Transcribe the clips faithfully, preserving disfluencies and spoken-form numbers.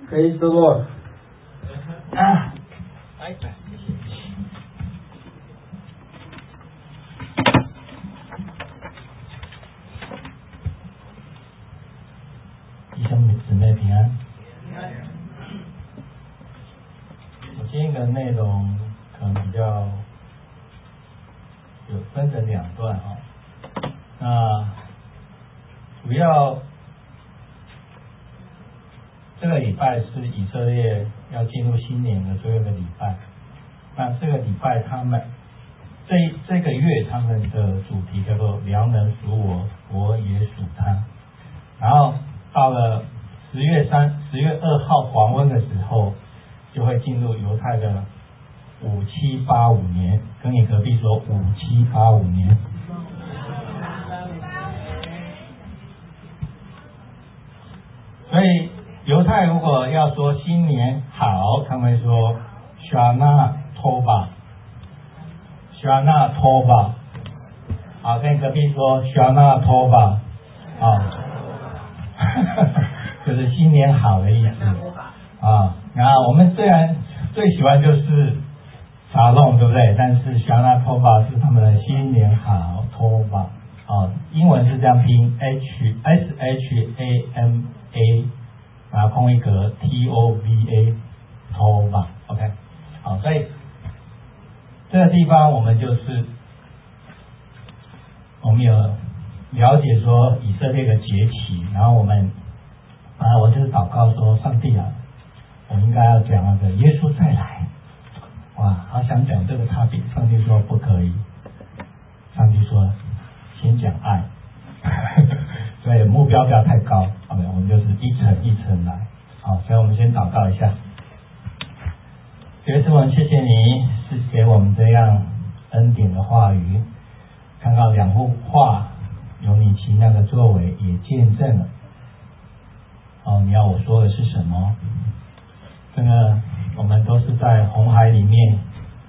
Praise the Lord。啊，来，弟兄姊妹平安。我今天的内容可能比较有分成两段哈，那主要这个礼拜是以色列要进入新年的最后一个礼拜，那这个礼拜他们这这个月他们的主题叫做良人属我，我也属他。然后到了十月三十月二号黄昏的时候，就会进入犹太的五七八五年，跟你隔壁说五七八五年。所以犹太如果要说新年好，他们会说 Shana Tova Shana Tova， 好，跟隔壁说 Shana Tova， 啊，就是新年好的意思啊。然后我们虽然最喜欢就是沙龙，对不对？但是 Shana Tova 是他们的新年好 Tova 啊，英文是这样拼 H S H A M A。然后空一格 T O V A Tova OK， 好，所以这个地方我们就是我们有了解说以色列的节期，然后我们啊，我就是祷告说上帝啊，我们应该要讲那个耶稣再来，哇，好想讲这个 topic， 上帝说不可以，上帝说先讲爱。所以目标不要太高，好的，我们就是一层一层来。好，所以我们先祷告一下。耶稣，我们谢谢你是给我们这样恩典的话语，看到两幅画有你奇妙的作为，也见证了。哦，你要我说的是什么？这个我们都是在红海里面，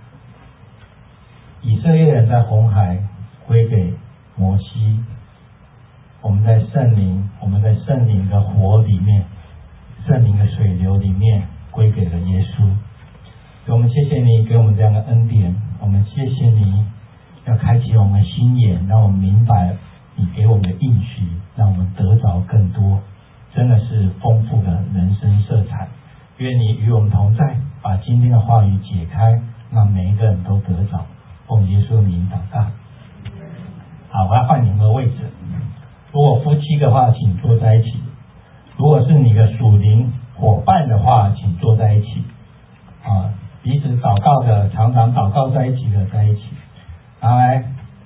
以色列人在红海归给摩西。我们在圣灵，我们在圣灵的火里面，圣灵的水流里面归给了耶稣。所以我们谢谢你给我们这样的恩典，我们谢谢你要开启我们心眼，让我们明白你给我们的应许，让我们得着更多，真的是丰富的人生色彩。愿你与我们同在，把今天的话语解开，让每一个人都得着。奉耶稣的名祷告。好，我要换你们的位置。如果夫妻的话，请坐在一起；如果是你的属灵伙伴的话，请坐在一起。啊，彼此祷告的，常常祷告在一起的，在一起。来，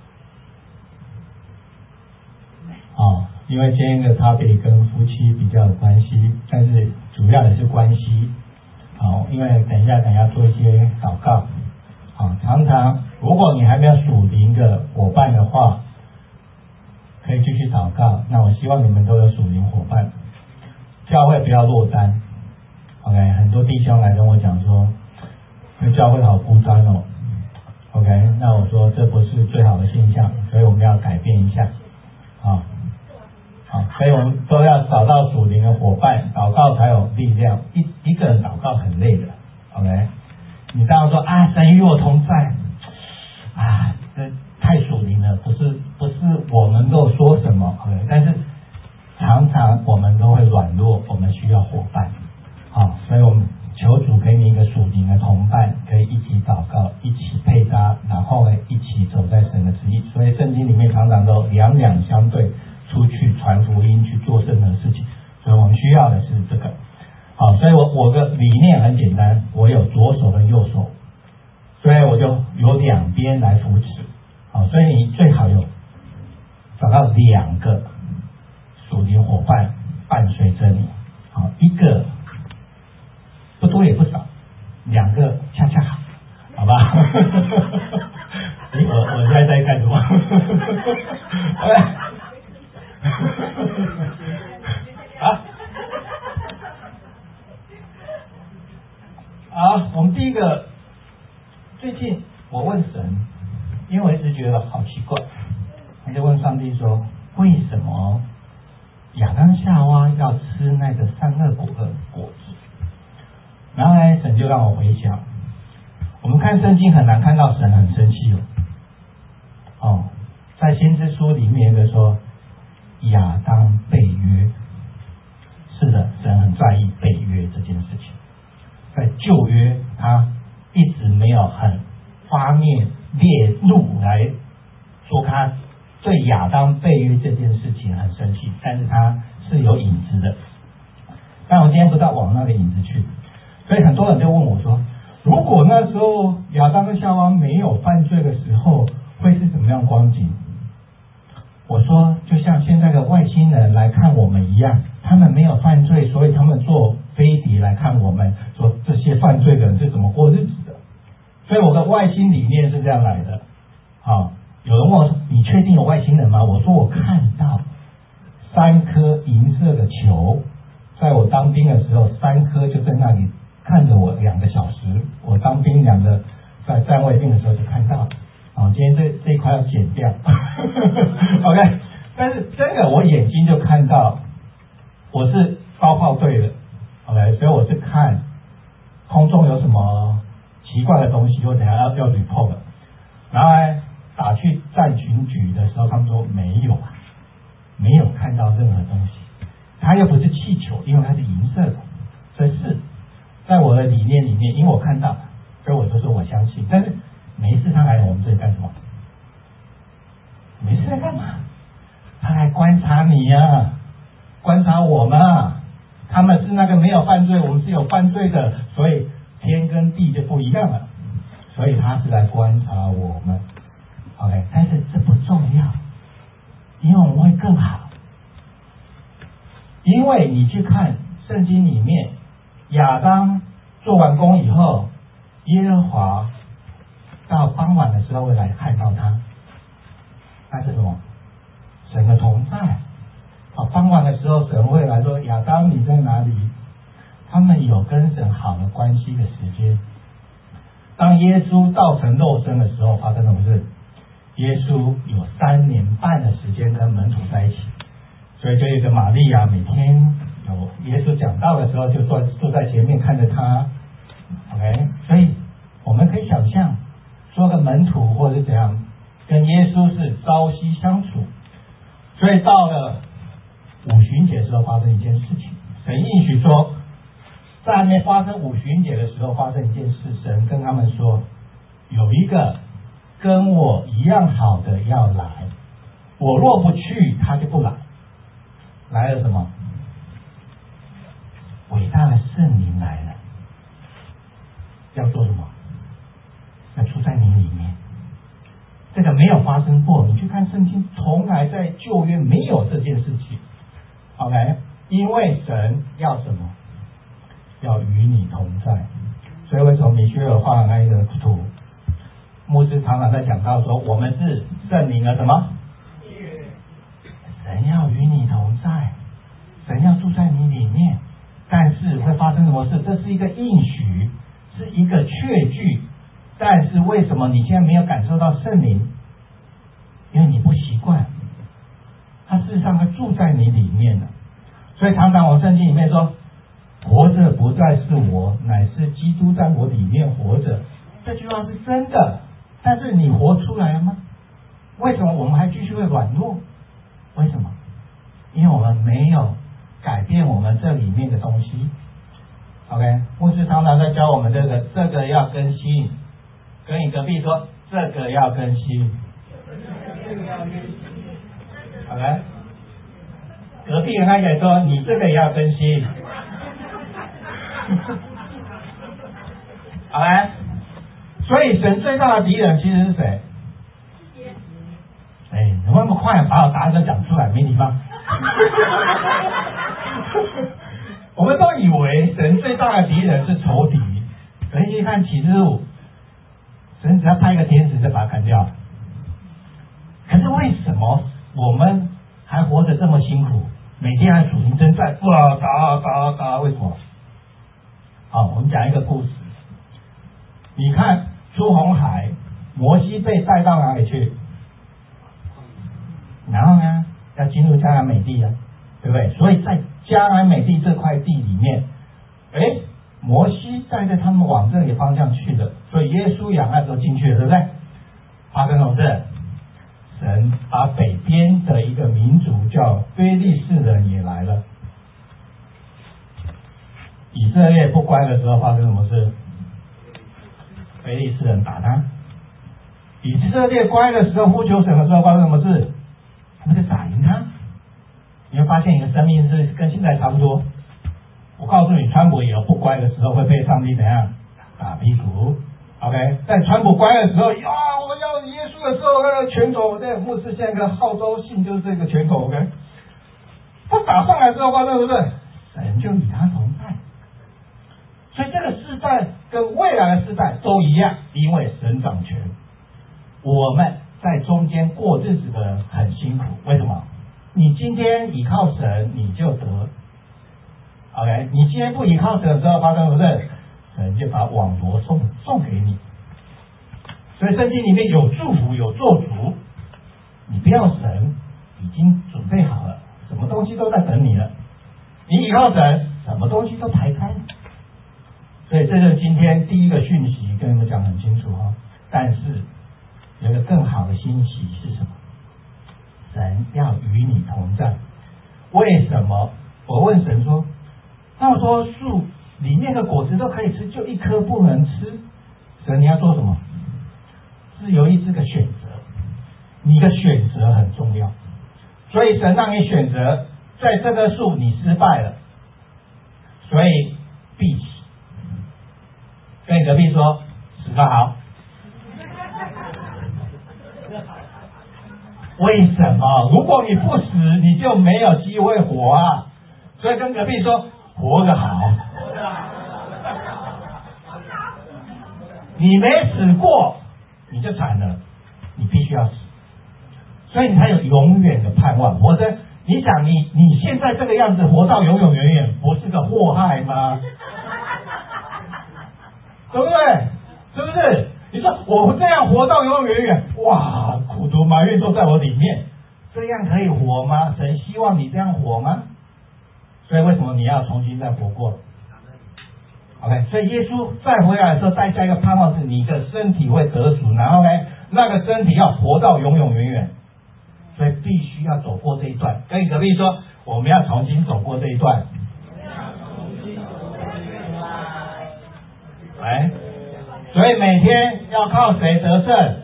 啊，因为今天的topic跟夫妻比较有关系，但是主要也是关系。好，因为等一下等一下做一些祷告。啊，常常如果你还没有属灵的伙伴的话，可以继续祷告。那我希望你们都有属灵伙伴，教会不要落单。OK， 很多弟兄来跟我讲说，这教会好孤单哦。OK， 那我说这不是最好的现象，所以我们要改变一下。好，好，所以我们都要找到属灵的伙伴，祷告才有力量。一一个人祷告很累的。OK， 你当然说啊，神与我同在，啊，这太属灵了，不是不是我能够说什么 ，OK， 但是常常我们都会软弱，我们需要伙伴，好，所以我们求主给你一个属灵的同伴，可以一起祷告，一起配搭，然后呢一起走在神的旨意。所以圣经里面常常都两两相对，出去传福音，去做任何事情。所以我们需要的是这个，好，所以我我的理念很简单，我有左手跟右手，所以我就有两边来扶持。好，所以你最好有找到两个属灵伙伴伴随着你。好，一个不多也不少，两个恰恰好，好吧？我我现在在干什么？啊？好，我们第一个，最近我问神。因为我一直觉得好奇怪，我就问上帝说，为什么亚当夏娃要吃那个善恶果的果子？ 然后呢，神就让我回想，我们看圣经很难看到神很生气哦。哦，在先知书里面有个说亚当背约，是的，神很在意背约这件事情。在旧约，他一直没有很发面列怒来说他对亚当背约这件事情很生气，但是他是有影子的。但我今天不知道往那个影子去，所以很多人就问我说，如果那时候亚当跟夏娃没有犯罪的时候，会是怎么样光景？我说，就像现在的外星人来看我们一样，他们没有犯罪，所以他们坐飞碟来看我们，说这些犯罪的人是怎么过日子的。所以我的外星理念是这样来的。好，有人问我说，你确定有外星人吗？我说我看到三颗银色的球，在我当兵的时候，三颗就在那里看着我两个小时。我当兵两个在站卫兵的时候就看到。好，今天这这一块要剪掉，OK。但是真的，我眼睛就看到，我是高炮队的 ，OK， 所以我是看空中有什么奇怪的东西，我等下要要 report 的。然后呢，打去战群局的时候，他们说没有啊，没有看到任何东西。它又不是气球，因为它是银色的，这是在我的理念里面，因为我看到，所以我就说我相信。但是没事，他来我们这里干什么？没事来干嘛？他来观察你呀、啊，观察我们啊。他们是那个没有犯罪，我们是有犯罪的，所以天跟地就不一样了。所以他是来观察我们 ，OK。但是这不重要，因为我们会更好。因为你去看圣经里面，亚当做完工以后，耶和华到傍晚的时候会来看到他，那是什么？神的同在。好，傍晚的时候神会来说，亚当你在哪里？他们有跟神好的关系的时间。当耶稣道成肉身的时候，发生什么事？耶稣有三年半的时间跟门徒在一起，所以就有一个玛利亚，每天有耶稣讲道的时候就坐坐在前面看着他 ，OK。所以我们可以想象，做个门徒或者是怎样，跟耶稣是朝夕相处。所以到了五旬节的时候发生一件事情，神应许说，在还没发生五旬节的时候发生一件事，神跟他们说，有一个跟我一样好的要来，我若不去，他就不来。来了什么？伟大的圣灵来了，要做什么？要住在你里面。这个没有发生过，你去看圣经，从来在旧约没有这件事情。OK， 因为神要什么？要与你同在。所以为什么米歇尔画那一个图？牧师常常在讲到说，我们是圣灵的什么？神要与你同在，神要住在你里面。但是会发生什么事？这是一个应许，是一个确据。但是为什么你现在没有感受到圣灵？因为你不习惯，他事实上会住在你里面的。所以常常我圣经里面说，活着不再是我，乃是基督在我里面活着。这句话是真的，但是你活出来了吗？为什么我们还继续会软弱？为什么？因为我们没有改变我们这里面的东西。OK， 牧师常常在教我们这个，这个要更新。跟你隔壁说，这个要更新。OK， 隔壁的那个说，你这个也要更新。好来，所以神最大的敌人其实是谁？哎，你那么快把我答案都讲出来，没礼貌。我们都以为神最大的敌人是仇敌，可是一看启示录，神只要派一个天使就把他干掉。可是为什么我们还活得这么辛苦，每天还属灵征战，哇打打打，为什么？好，我们讲一个故事。你看出红海，摩西被带到哪里去？然后呢，要进入迦南美地啊，对不对？所以在迦南美地这块地里面，哎，摩西带着他们往这个方向去的，所以耶稣亚那时候进去了，对不对？发生什么事？神把北边的一个民族叫非利士人也来了。以色列不乖的时候发生什么事？非利士人打他。以色列乖的时候，呼求神的时候发生什么事？他们就打赢他。你会发现一个生命是跟现在差不多。我告诉你，川普也有不乖的时候会被上帝怎样打屁股 ？OK， 在川普乖的时候，啊，我要耶稣的时候，那个拳头，那个牧师现在个号召性就是这个拳头 ，OK。他打上来之后发生什么事？神就与他同在。所以这个世代跟未来的世代都一样，因为神掌权。我们在中间过日子的人很辛苦，为什么？你今天倚靠神，你就得 ，OK。你今天不倚靠神的时候，发生什么事？神就把网罗送送给你。所以圣经里面有祝福，有做主。你不要神，已经准备好了，什么东西都在等你了。你倚靠神，什么东西都排开了。所以这是今天第一个讯息，跟你们讲很清楚哈。但是有一个更好的信息是什么？神要与你同在。为什么？我问神说，那我说树里面的果子都可以吃，就一颗不能吃。神你要做什么？自由意志的选择，你的选择很重要。所以神让你选择，在这棵树你失败了，所以闭起。跟你隔壁说，死得好。为什么？如果你不死，你就没有机会活啊！所以跟隔壁说，活得好。你没死过，你就惨了，你必须要死，所以你才有永远的盼望。否则，你想你你现在这个样子活到永永远远，不是个祸害吗？对不对？是不是？你说我这样活到永永远远，哇，苦毒埋怨都在我里面，这样可以活吗？神希望你这样活吗？所以为什么你要重新再活过 ？OK， 所以耶稣再回来的时候，带下一个盼望是你的身体会得赎，然后呢，那个身体要活到永永远远，所以必须要走过这一段。跟你隔壁说，我们要重新走过这一段。来。所以每天要靠谁得胜？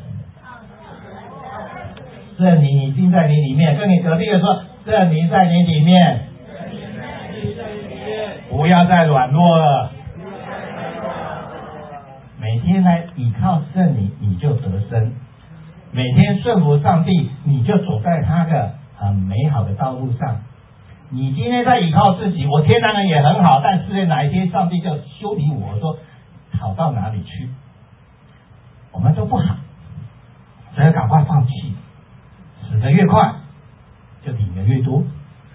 圣灵已经在你里面，跟你隔壁的说，圣灵在你里面，不要再软弱了。每天来倚靠圣灵，你就得生；每天顺服上帝，你就走在他的很美好的道路上。你今天在倚靠自己，我天当然也很好，但是哪一天上帝就修理我说，好到哪里去？我们都不好，所以赶快放弃。死得越快，就领得越多。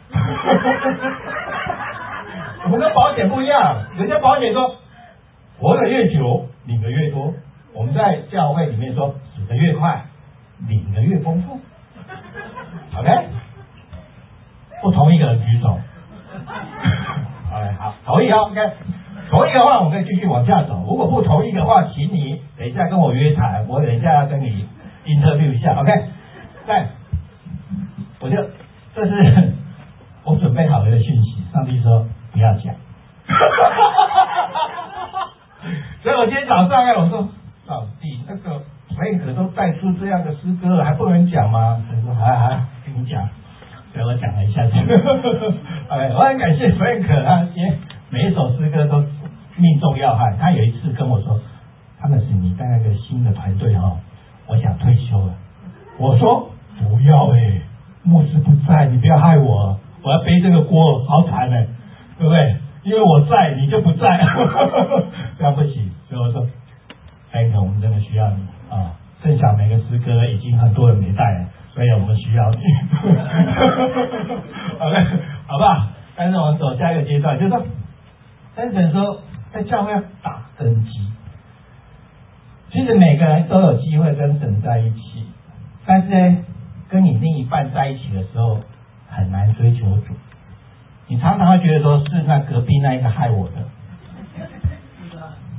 我们跟保险不一样，人家保险说活得越久，领得越多。我们在教会里面说，死得越快，领得越丰富。OK， 不同意的人举手。OK， 好，同意哦。OK。同意的话，我可以继续往下走；如果不同意的话，请你等一下跟我约谈，我等一下要跟你 interview 一下 ，OK？ 但我就这是我准备好了的讯息，上帝说不要讲。所以我今天早上哎，我说上帝，那个 Frank 都带出这样的诗歌了，还不能讲吗？他说好好，跟你讲。所以我讲了一下子。OK， 我很感谢 Frank， 他今天每一首诗歌都命中要害。他有一次跟我说，他们是你带那个新的团队哦，我想退休了。我说不要哎、欸，牧师不在，你不要害我，我要背这个锅，好惨哎、欸，对不对？因为我在，你就不在，这样不行。所以我说 ，Frank， 我们真的需要你啊！正想每个诗歌已经很多人没带了，所以我们需要你。OK， 好不好？但是我们走下一个阶段，就是说，但是说在教会要打根基。其实每个人都有机会跟神在一起，但是呢，跟你另一半在一起的时候很难追求主。你常常会觉得说是那隔壁那一个害我的，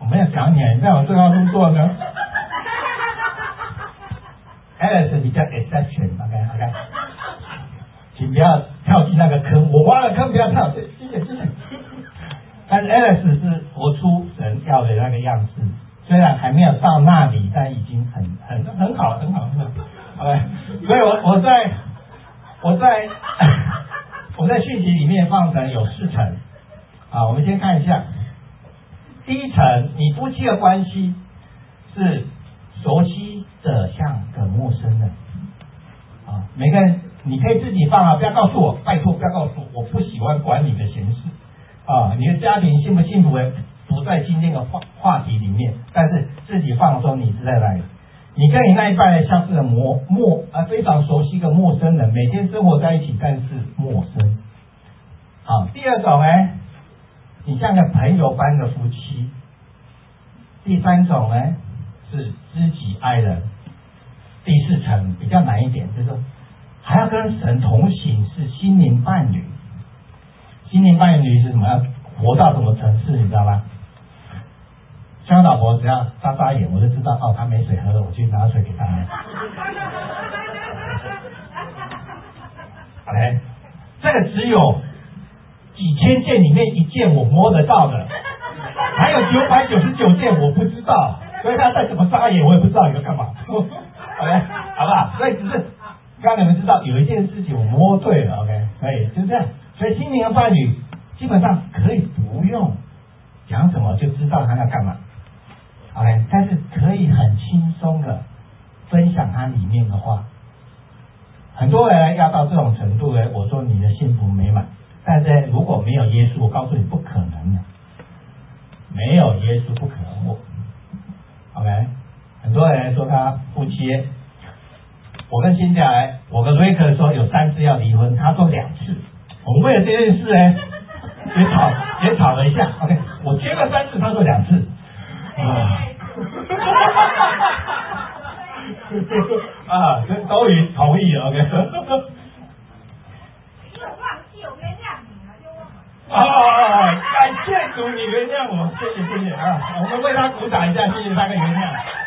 我没有讲你，你在我对号入座呢。Alice 比较 exception，OK OK， 请不要跳进那个坑，我挖了坑不要跳，谢谢谢谢。但是 Alice 是活出神要的那个样子，虽然还没有到那里，但已经很很很好很好很好。OK， 所以我我在我在我在讯息里面放成有四层。好，我们先看一下。第一层，你夫妻的关系是熟悉的像个陌生人啊，每个人你可以自己放啊，不要告诉我，拜托不要告诉我，我不喜欢管你的闲事啊。你的家庭幸不幸福不在今天的话话题里面，但是自己放松，你是在哪里？你跟你那一半像是个陌陌啊非常熟悉的陌生人，每天生活在一起，但是陌生。好，第二种呢，你像个朋友般的夫妻。第三种呢是知己爱人。第四层比较难一点，就是说还要跟神同行，是心灵伴侣。心灵伴侣是什么？要活到什么层次，你知道吗？像老婆只要眨眨眼，我就知道哦，她没水喝了，我去拿水给她。OK， 这个只有几千件里面一件我摸得到的，还有九百九十九件我不知道，所以他再怎么眨眼，我也不知道你在干嘛。OK， 好不好？所以只是让你们知道有一件事情我摸对了。OK， 可以就这样。所以心灵的伴侣基本上可以不用讲什么就知道他要干嘛。OK， 但是可以很轻松的分享他里面的话。很多人要到这种程度呢，我说你的幸福美满，但是如果没有耶稣，我告诉你不可能的，没有耶稣不可能活。OK， 很多人说他夫妻，我跟辛甲来，我跟瑞克说有三次要离婚，他说两次。我们为了这件事呢，也吵也吵了一下。OK， 我结了三次，他说两次。啊，这终于同意了。OK。哦，感谢主，你原谅我，谢谢谢谢啊！我们为他鼓掌一下，谢谢他的原谅。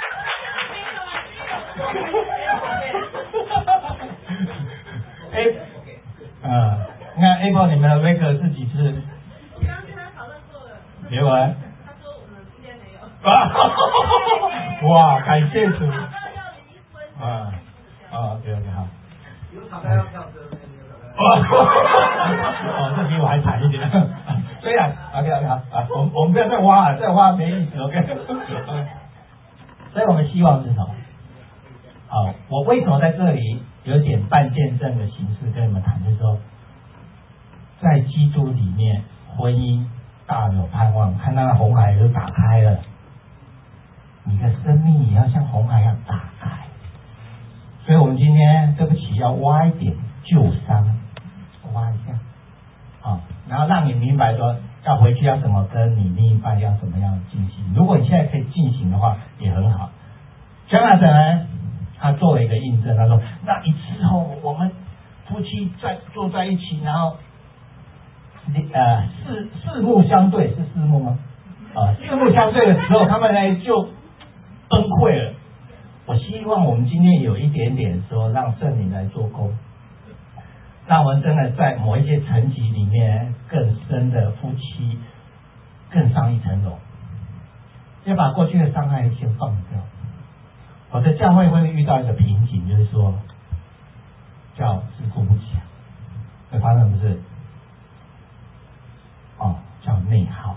哎，啊，你看 Apple 你们的 Wake 是几次？ 我刚跟他讨论过了。 结果呢？ 他说我们今天没有。 哇，感谢主。 要离婚。 啊啊 ，OK OK 好。 有吵架要跳车， 哦，哦，这比我还惨一点。虽然 OK OK 好啊，我们我们不要再挖了，再挖没意思。OK， 所以我们希望是什么？好，我为什么在这里有点半见证的形式跟你们谈，就是说，在基督里面，婚姻大有盼望。看到那红海都打开了，你的生命也要像红海一样打开。所以我们今天对不起要挖一点旧伤，挖一下，好，然后让你明白说要回去要怎么跟你另一半要怎么样进行。如果你现在可以进行的话，也很好。Jonathan呢，他做了一个印证，他说那一次后我们夫妻在坐在一起，然后呃四四目相对，是四目吗？啊，四目相对的时候，他们呢就崩溃了。我希望我们今天有一点点说让圣灵来做工，让我们真的在某一些层级里面更深的夫妻更上一层楼，要把过去的伤害先放掉。我的教会会遇到一个瓶颈，就是说叫自顾不暇，会发生不是？哦，叫内耗。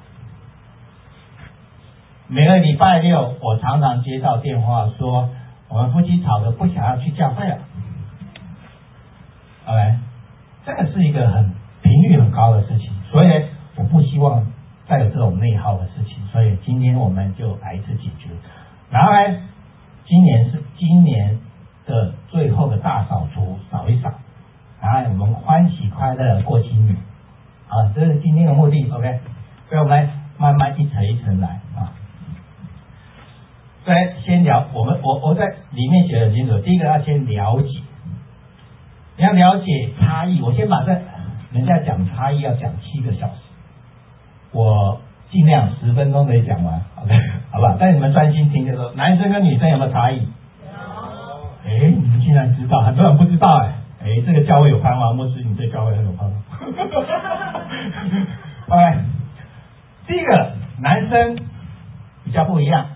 每个礼拜六，我常常接到电话说，我们夫妻吵得不想要去教会了。OK， 这个是一个很频率很高的事情，所以我不希望再有这种内耗的事情，所以今天我们就来一次解决。然后呢，今年是今年的最后的大扫除，扫一扫，然后我们欢喜快乐过新年。啊，这是今天的目的。OK， 所以我们来慢慢一层一层来啊。所以先聊，我们我我在里面写的很清楚，第一个要先了解，你要了解差异。我先把这人家讲差异要讲七个小时，我今尽量十分钟可以讲完 ，OK， 好不好？但你们专心听，就说男生跟女生有没有差异？有。哎，你们竟然知道，很多人不知道哎。哎，这个教会有盼望，牧师你对教会很有盼望。OK， 第一个男生比较不一样，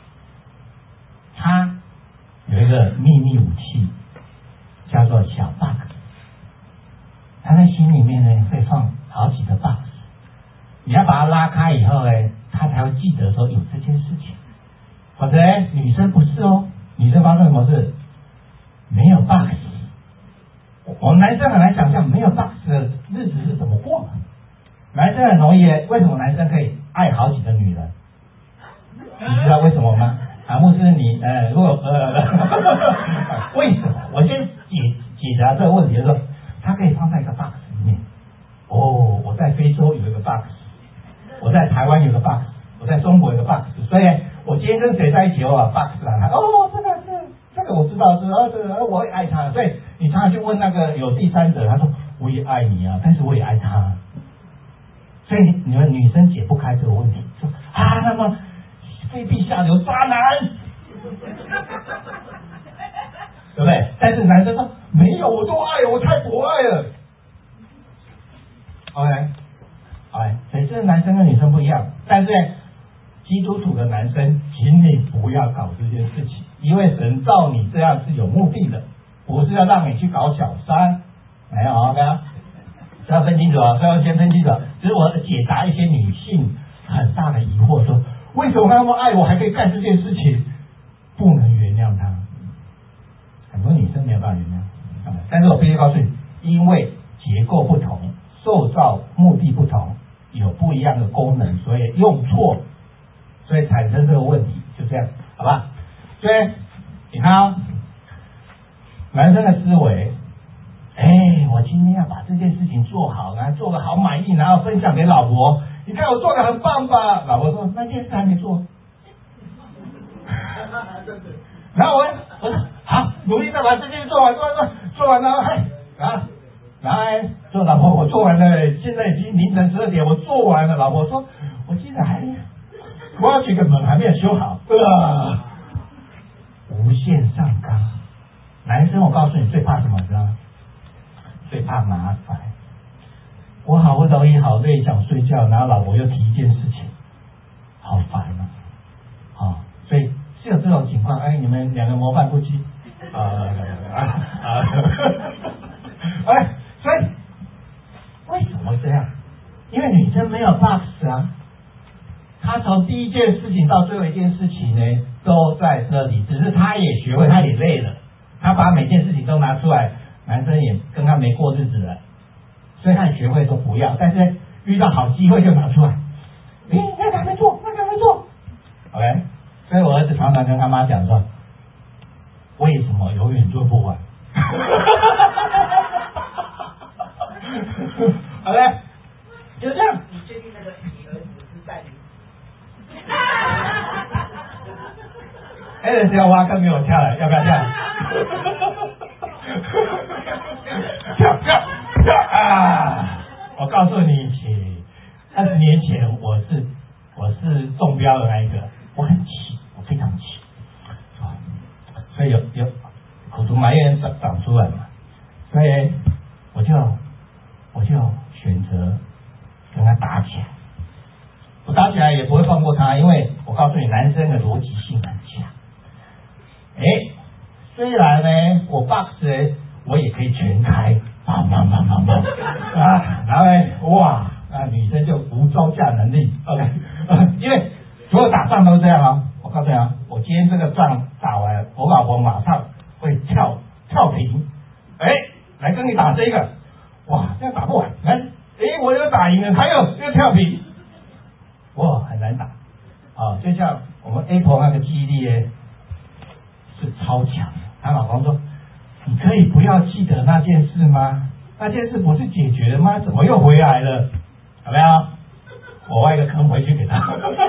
他有一个秘密武器，叫做小 bug。他在心里面呢会放好几个 bug， 你要把它拉开以后呢，他才会记得说有这件事情。否则女生不是哦，女生发生什么事？没有 bug。我们男生很难想象没有 bug 的日子是怎么过的。男生很容易，为什么男生可以爱好几个女人？你知道为什么吗？啊，牧师你呃，如果呃，为什么？我先解解答这个问题的时候，他可以放在一个 box 里面。哦，我在非洲有一个 box， 我在台湾有个 box， 我在中国有个 box， 所以我今天跟谁在一起，我把 box 拿来，哦，这个是这个我知道是啊，这个我也爱他，所以你常常去问那个有第三者，他说我也爱你啊，但是我也爱他。所以你们女生解不开这个问题，说啊，那么非必下流渣男，对不对？但是男生说没有，我都爱，我太博爱了。OK， OK， 所以这个男生跟女生不一样，但是基督徒的男生，请你不要搞这件事情，因为神造你这样是有目的的，不是要让你去搞小三，没有 OK。这要分清楚啊，这要先分清楚。只是我解答一些女性很大的疑惑，说为什么他那么爱我还可以干这件事情？不能原谅他。很多女生没有办法原谅，但是我必须告诉你，因为结构不同，受造目的不同，有不一样的功能，所以用错，所以产生这个问题，就这样，好吧？所以你看啊、哦，男生的思维。哎，我今天要把这件事情做好，然后做得好满意，然后分享给老婆。你看我做得很棒吧？老婆说那件事还没做。然后我我说好，努力的把这件事做完，做完做做完了，嘿，啊，然后说老婆我做完了，现在已经凌晨十二点，我做完了。老婆说我竟然还我要去个门还没有修好，呃，无限上纲。男生我告诉你最怕什么？知道吗？最怕麻烦，我好不容易好累想睡觉，然后老婆又提一件事情，好烦啊！啊、哦，所以是有这种情况。哎，你们两个模范夫妻啊啊啊！哎，所以为什么这样？因为女生没有 box 啊，她从第一件事情到最后一件事情呢，都在这里，只是她也学会，她也累了，她把每件事情都拿出来。男生也跟他没过日子了，所以他也学会说不要，但是遇到好机会就拿出来。诶，那个还没做，那个还没做。OK， 所以我儿子常常跟他妈讲说，为什么永远做不完？OK， 就这样。 你确定那个你儿子是在你？ 哎，人家挖坑给我跳了，要不要跳？跳跳跳啊！我告诉你，二十年前我是我是中标的那一个，我很气，我非常气，所以有有苦毒埋怨长长出来嘛，所以我就我就选择跟他打起来。我打起来也不会放过他，因为我告诉你，男生的逻辑性很强。哎，虽然呢，我 box 呢。我也可以全开，砰砰砰砰砰啊！然后呢，哇，那女生就无招架能力 ，OK， 因为所有打仗都这样啊。我告诉你啊，我今天这个仗打完，我老婆马上会跳跳平，哎，来跟你打这个，哇，这样打不完，来，哎，我又打赢了，还有又跳平，哇，很难打啊！就像我们 Apple 那个记忆力呢是超强，她老公说。你可以不要记得那件事吗？那件事不是解决了吗？怎么又回来了？有没有？我挖一个坑回去给他。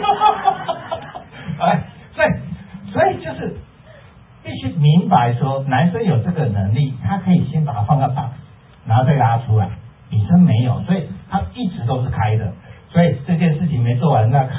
哎，所以所以就是必须明白说，男生有这个能力，他可以先把它放到 box， 然后再拉出来。女生没有，所以他一直都是开的。所以这件事情没做完，那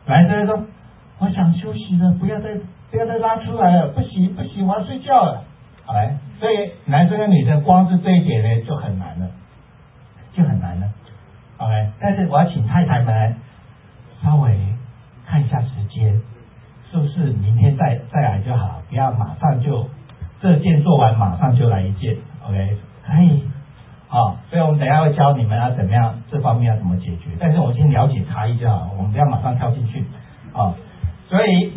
男生说我想休息了，不要再不要再拉出来了，不行不行，我要睡觉了。哎，所以男生跟女生光是这一点呢就很难了，就很难了。OK， 但是我要请太太们稍微看一下时间，是不是明天再再来就好，不要马上就这件做完马上就来一件。OK， 可以。好，所以我们等一下会教你们要怎么样这方面要怎么解决，但是我先了解差异就好，我们不要马上跳进去。啊，所以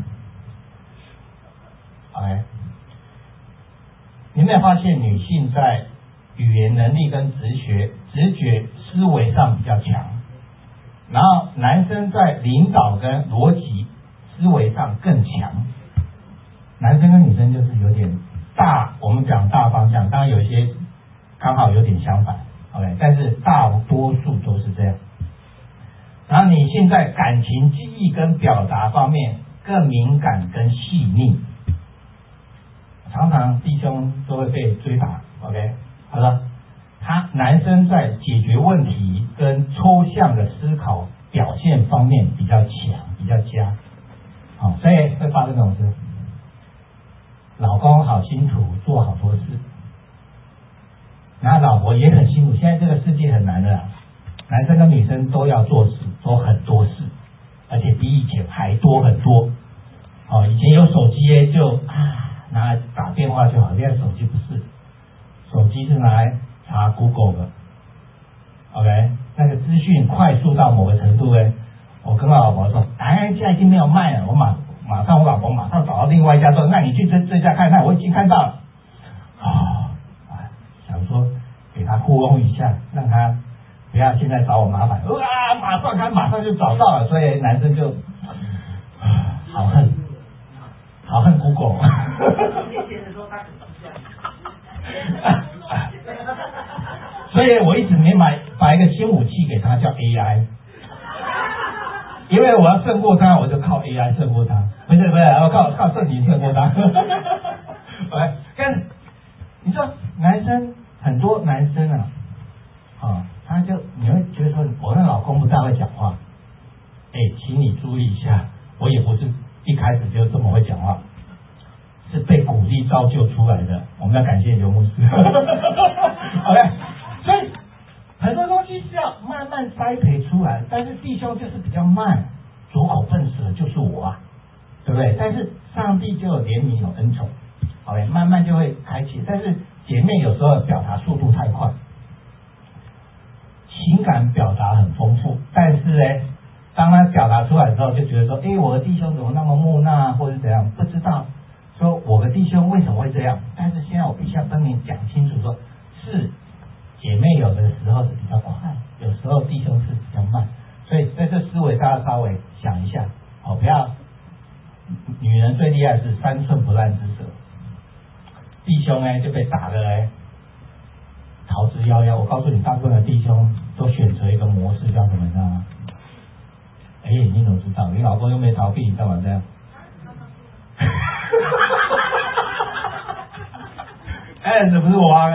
OK， 你有没有发现女性在语言能力跟直觉直觉思维上比较强，然后男生在领导跟逻辑思维上更强。男生跟女生就是有点大，我们讲大方向，当然有一些刚好有点相反 ，OK， 但是大多数都是这样。然后女性在感情记忆跟表达方面更敏感跟细腻，常常弟兄都会被追打 ，OK， 好了，他男生在解决问题跟抽象的思考表现方面比较强，比较佳，好，所以会发生这种事。老公好辛苦，做好多事，然后老婆也很辛苦。现在这个世界很难的啦，男生跟女生都要做事，都很多事，而且比以前还多很多。哦，以前有手机就啊拿来打电话就好，现在手机不是，手机是拿来查 Google 的。OK， 那个资讯快速到某个程度呢，我跟我老婆说，哎，现在已经没有卖了，我马马上我老婆马上找到另外一家说，那你去这这家看看，我已经看到了。啊、哦，想说给他糊弄一下，让他不要现在找我麻烦。哇，马上他马上就找到了，所以男生就、啊、好恨，好恨 Google。所以我一直没买把一个新武器给他，叫 A I。因为我要胜过他，我就靠 A I 胜过他，不是不是，我靠靠圣经胜过他。来，跟你说，男生很多男生啊，啊，他就你会觉得说，我那老公不大会讲话，哎，请你注意一下，我也不是一开始就这么会讲话，是被鼓励造就出来的。我们要感谢刘牧师。OK， 所以。很多东西是要慢慢栽培出来，但是弟兄就是比较慢，左口笨舌就是我啊，对不对？但是上帝就有怜悯有恩宠 ，OK， 慢慢就会开启。但是姐妹有时候表达速度太快，情感表达很丰富，但是呢，当他表达出来之后，就觉得说，哎，我的弟兄怎么那么木讷，或者怎样，不知道说我的弟兄为什么会这样。但是现在我必须要跟你讲清楚说，是。姐妹有的时候是比较快，有时候弟兄是比较慢，所以在这思维大家稍微想一下，哦，不要，女人最厉害是三寸不烂之舌，弟兄呢就被打的呢逃之夭夭。我告诉你，大部分的弟兄都选择一个模式叫什么，你知道吗？哎，你怎么知道？你老公又没逃避，你干嘛这样？哎，这不是我啊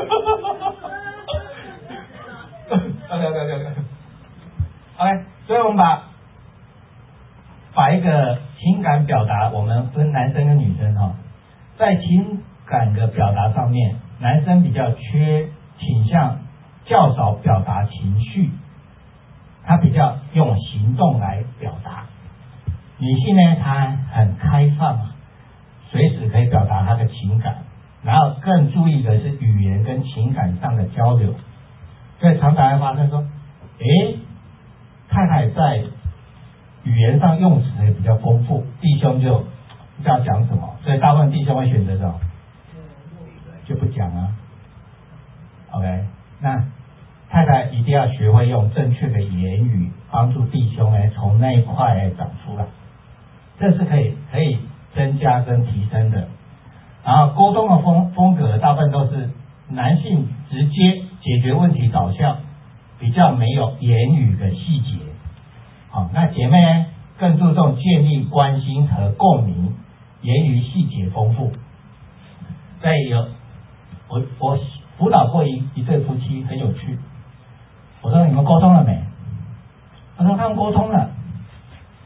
！OK OK OK OK， 所以我们把把一个情感表达，我们分男生跟女生哈、哦，在情感的表达上面，男生比较缺倾向较少表达情绪，他比较用行动来表达。女性呢，她很开放，随时可以表达她的情感，然后更注意的是语言跟情感上的交流。所以常常会发生说，诶，太太在语言上用词也比较丰富，弟兄就不知道讲什么，所以大部分弟兄会选择什么，就不讲啊。OK， 那太太一定要学会用正确的言语，帮助弟兄呢从那一块来长出来，这是可以可以增加跟提升的。然后沟通的风风格大部分都是男性直接解决问题导向，比较没有言语的细节。好，那姐妹呢更注重建立关心和共鸣，言语细节丰富。所以有我我辅导过一一对夫妻，很有趣。我说你们沟通了没？他说他们沟通了。弟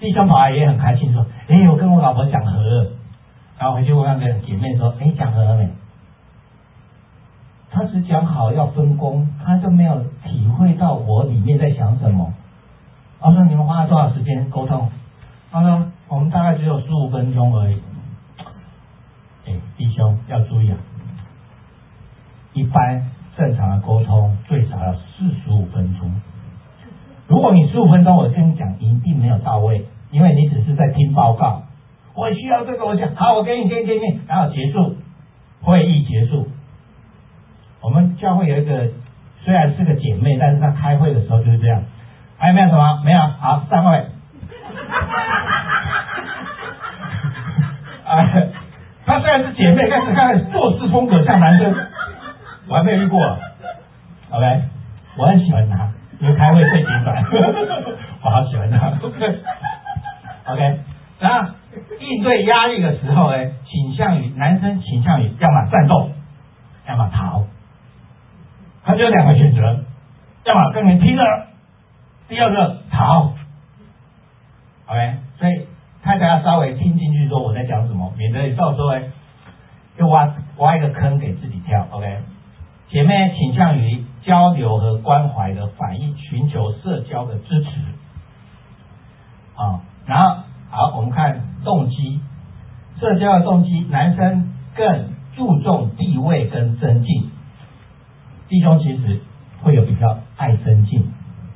弟兄跑来也很开心说，哎，我跟我老婆讲和了，然后回去问那个姐妹说，哎，讲和了没？他只讲好要分工，他就没有体会到我里面在想什么。我说你们花了多少时间沟通？他说我们大概只有十五分钟而已。哎，弟兄要注意啊，一般正常的沟通最少要四十五分钟。如果你十五分钟，我跟你讲一定没有到位，因为你只是在听报告。我需要这个，我想好，我给你，给你，给你，然后结束，会议结束。我们教会有一个虽然是个姐妹，但是她开会的时候就是这样。还有没有什么？没有，好，散会。啊，她虽然是姐妹，但是她的做事风格像男生，我还没有遇过。OK， 我很喜欢她，因为开会最简短，我好喜欢她。OK， 然后应对压力的时候呢，倾向于男生倾向于要么战斗，要么逃。他就有两个选择，要么跟人拼了，第二个逃。OK， 所以太太要稍微听进去说我在讲什么，免得你到时候又挖挖一个坑给自己跳。OK， 姐妹倾向于交流和关怀的反应，寻求社交的支持。啊，然后好，我们看动机，社交的动机，男生更注重地位跟增进。弟兄其实会有比较爱增进，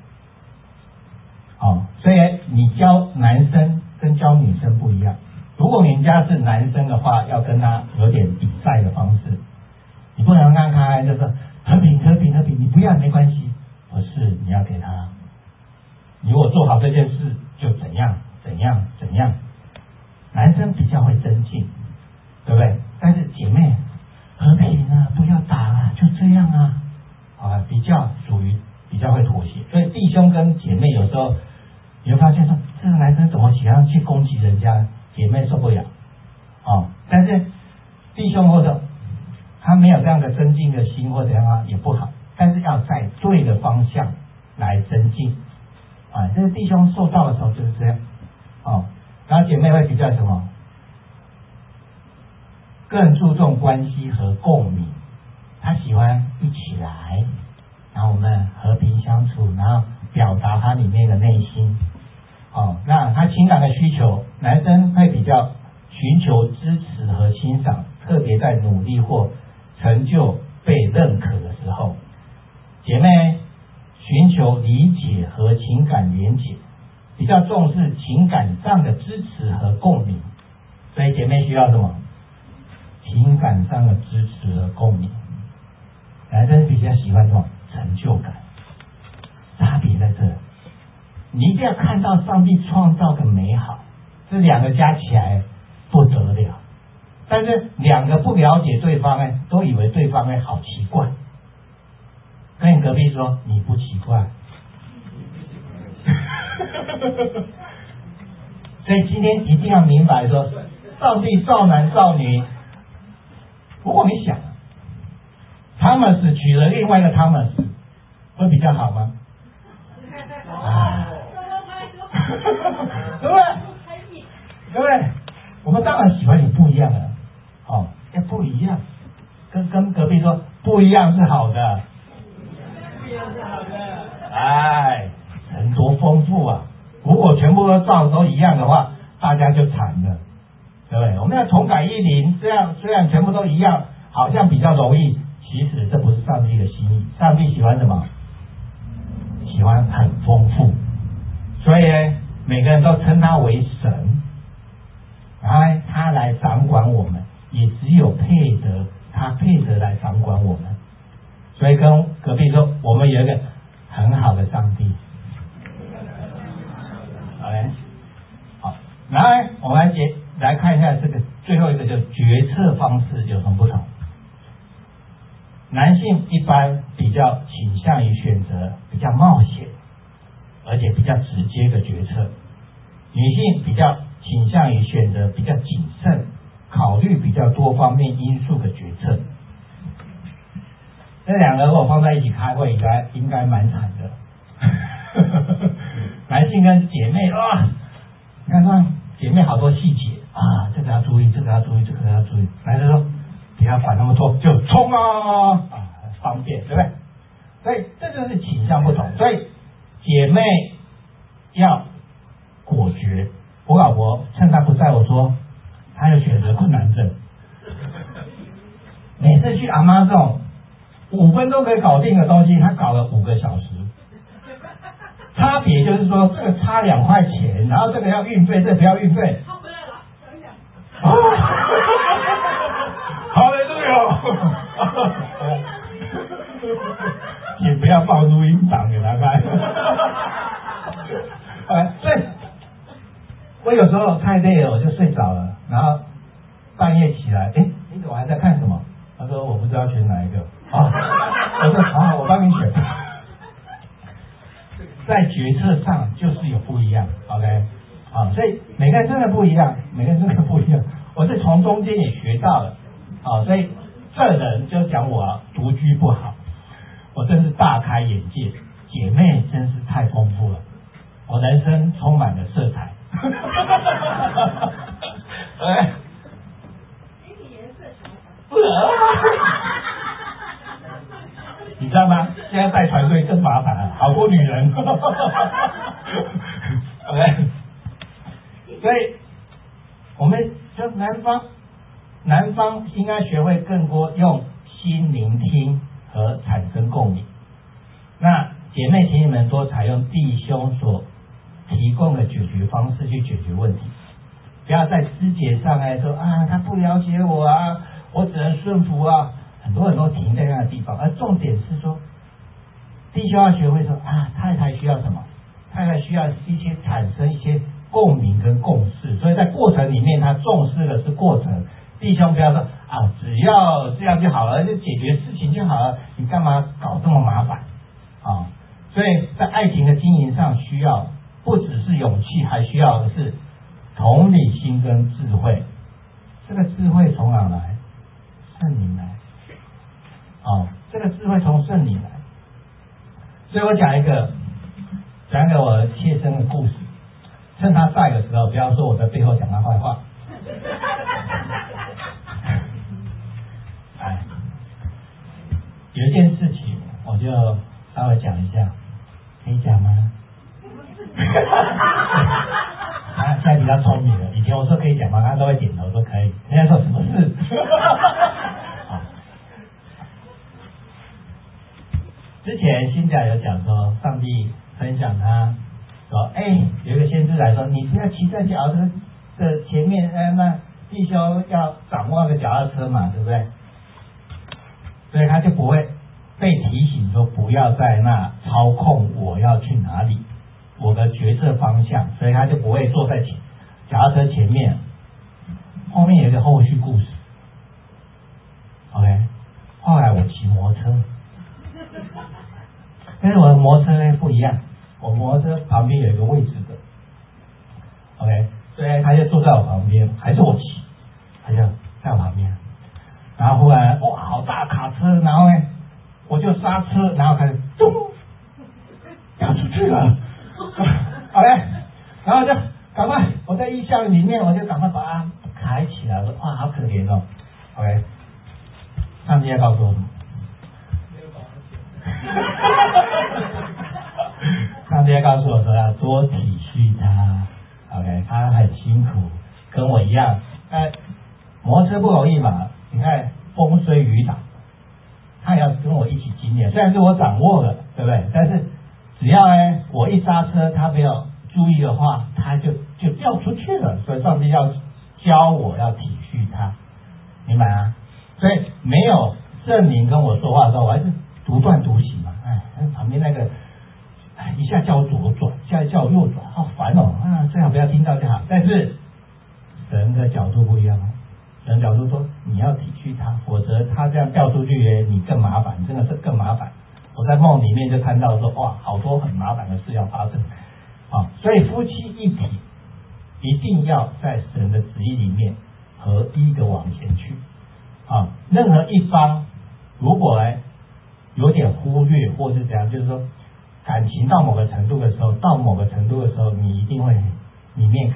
哦，所以你教男生跟教女生不一样。如果你家是男生的话，要跟他有点比赛的方式，你不能让他就是和平和平和平，你不要没关系，不是你要给他，你如果做好这件事就怎样怎样怎样。男生比较会增进，对不对？但是姐妹和平啊，不要打啊，就这样啊。啊，比较属于比较会妥协，所以弟兄跟姐妹有时候你会发现说，这个男生怎么喜欢去攻击人家，姐妹受不了，哦，但是弟兄或者他没有这样的增进的心或怎样啊，也不好，但是要在对的方向来增进，啊，这是弟兄受到的时候就是这样，哦，然后姐妹会比较什么，更注重关系和共鸣。他喜欢一起来，然后我们和平相处，然后表达他里面的内心。哦，那他情感的需求，男生会比较寻求支持和欣赏，特别在努力或成就被认可的时候。姐妹寻求理解和情感连结，比较重视情感上的支持和共鸣。所以姐妹需要什么？情感上的支持和共鸣。男生比较喜欢这种成就感，差别在这，你一定要看到上帝创造的美好，这两个加起来不得了。但是两个不了解对方呢，都以为对方呢好奇怪。跟你隔壁说你不奇怪，所以今天一定要明白说，上帝造男造女，如果你想。汤姆斯娶了另外一个汤姆斯，会比较好吗？啊、对不对？对不对？我们当然喜欢你不一样的，哦，要不一样，跟跟隔壁说不一样是好的， 不一样是好的。 哎，人多丰富啊！如果全部都照都一样的话，大家就惨了，对不对？我们要重改一零，这样虽然全部都一样，好像比较容易。其实这不是上帝的心意，上帝喜欢什么？喜欢很丰富，所以呢，每个人都称他为神，然后他来掌管我们，也只有配得他配得来掌管我们。所以跟隔壁说，我们有一个很好的上帝。好嘞，好，然后呢，我们来解来看一下这个最后一个，就是决策方式有什么不同。男性一般比较倾向于选择比较冒险，而且比较直接的决策；女性比较倾向于选择比较谨慎，考虑比较多方面因素的决策。这两个如果放在一起开会，应该应该蛮惨的。男性跟姐妹哇， 看到姐妹好多细节啊，这个要注意，这个要注意，这个要注意。男生说不要管那么多，就冲啊啊，方便，对不对？所以这就是倾向不同。所以姐妹要果决。我老婆趁她不在，我说她有选择困难症，每次去阿妈这种五分钟可以搞定的东西，她搞了五个小时。差别就是说，这个差两块钱，然后这个要运费，这个不要运费。 他回来了，想想。 好嘞，对哦。请不要放录音档给他看。呃，所以，我有时候太累了，我就睡着了，然后半夜起来，哎，你怎么还在看什么？他说我不知道选哪一个。啊，我说好，我帮你选。在决策上就是有不一样 ，OK， 啊，所以每个人真的不一样，每个人真的不一样。我是从中间也学到了，啊，所以这人就讲我独居不好，我真是大开眼界，姐妹真是太丰富了，我人生充满了色彩。哎， 给你颜色想法。 不你知道吗？现在带团队更麻烦了，好多女人。OK， 所以我们就南方，南方应该学会更多用心聆听和产生共鸣。那姐妹请你们多采用弟兄所提供的解决方式去解决问题，不要在枝节上来说啊，他不了解我啊，我只能顺服啊。很多人都停在那个地方，而重点是说，弟兄要学会说啊，太太需要什么？太太需要一些产生一些共鸣跟共识，所以在过程里面，他重视的是过程。弟兄不要说啊，只要这样就好了，就解决事情就好了，你干嘛搞这么麻烦啊？所以在爱情的经营上，需要不只是勇气，还需要的是同理心跟智慧。这个智慧从哪来？圣灵来。哦，这个智慧从圣灵来，所以我讲一个，讲一个我切身的故事。趁他在的时候，不要说我在背后讲他坏话。哎，有一件事情，我就稍微讲一下，可以讲吗？他现在比较聪明了，以前我说可以讲吗？他都会点头说可以。人家说什么事？之前新甲有讲说，上帝分享他说，哎，有一个先知来说，你不要骑在脚踏车的前面，哎，那弟兄要掌握个脚踏车嘛，对不对？所以他就不会被提醒说，不要在那操控我要去哪里，我的决策方向，所以他就不会坐在前脚踏车前面。后面有一个后续故事 ，OK， 后来我骑摩托车。但是我的摩托车呢不一样，我摩托车旁边有一个位置的 ，OK， 所以他就坐在我旁边，还是我骑，他就在我旁边，然后忽然哇，好大卡车，然后呢，我就刹车，然后开始咚，掉出去了，好嘞，然后就赶快，我在意象里面，我就赶快把它抬起来，我说哇，好可怜哦 ，OK， 上帝要告诉我什么？上帝告诉我说要多体恤他 ，OK， 他很辛苦，跟我一样。哎，摩托车不容易嘛，你看风吹雨打，他也要跟我一起经验。虽然是我掌握了，对不对？但是只要呢我一刹车，他没有注意的话，他就就掉出去了。所以上帝要教我要体恤他，明白啊？所以没有圣灵跟我说话的时候，我还是独断独行嘛。哎，旁边那个。一下叫我左转，一下叫我右转，好烦哦！啊，最好不要听到就好。但是神的角度不一样哦，神角度说你要体恤他，否则他这样掉出去，你更麻烦，真的是更麻烦。我在梦里面就看到说，哇，好多很麻烦的事要发生啊！所以夫妻一体一定要在神的旨意里面合一的往前去啊！任何一方如果呢有点忽略或是怎样，就是说。感情到某个程度的时候，到某个程度的时候，你一定会里面坎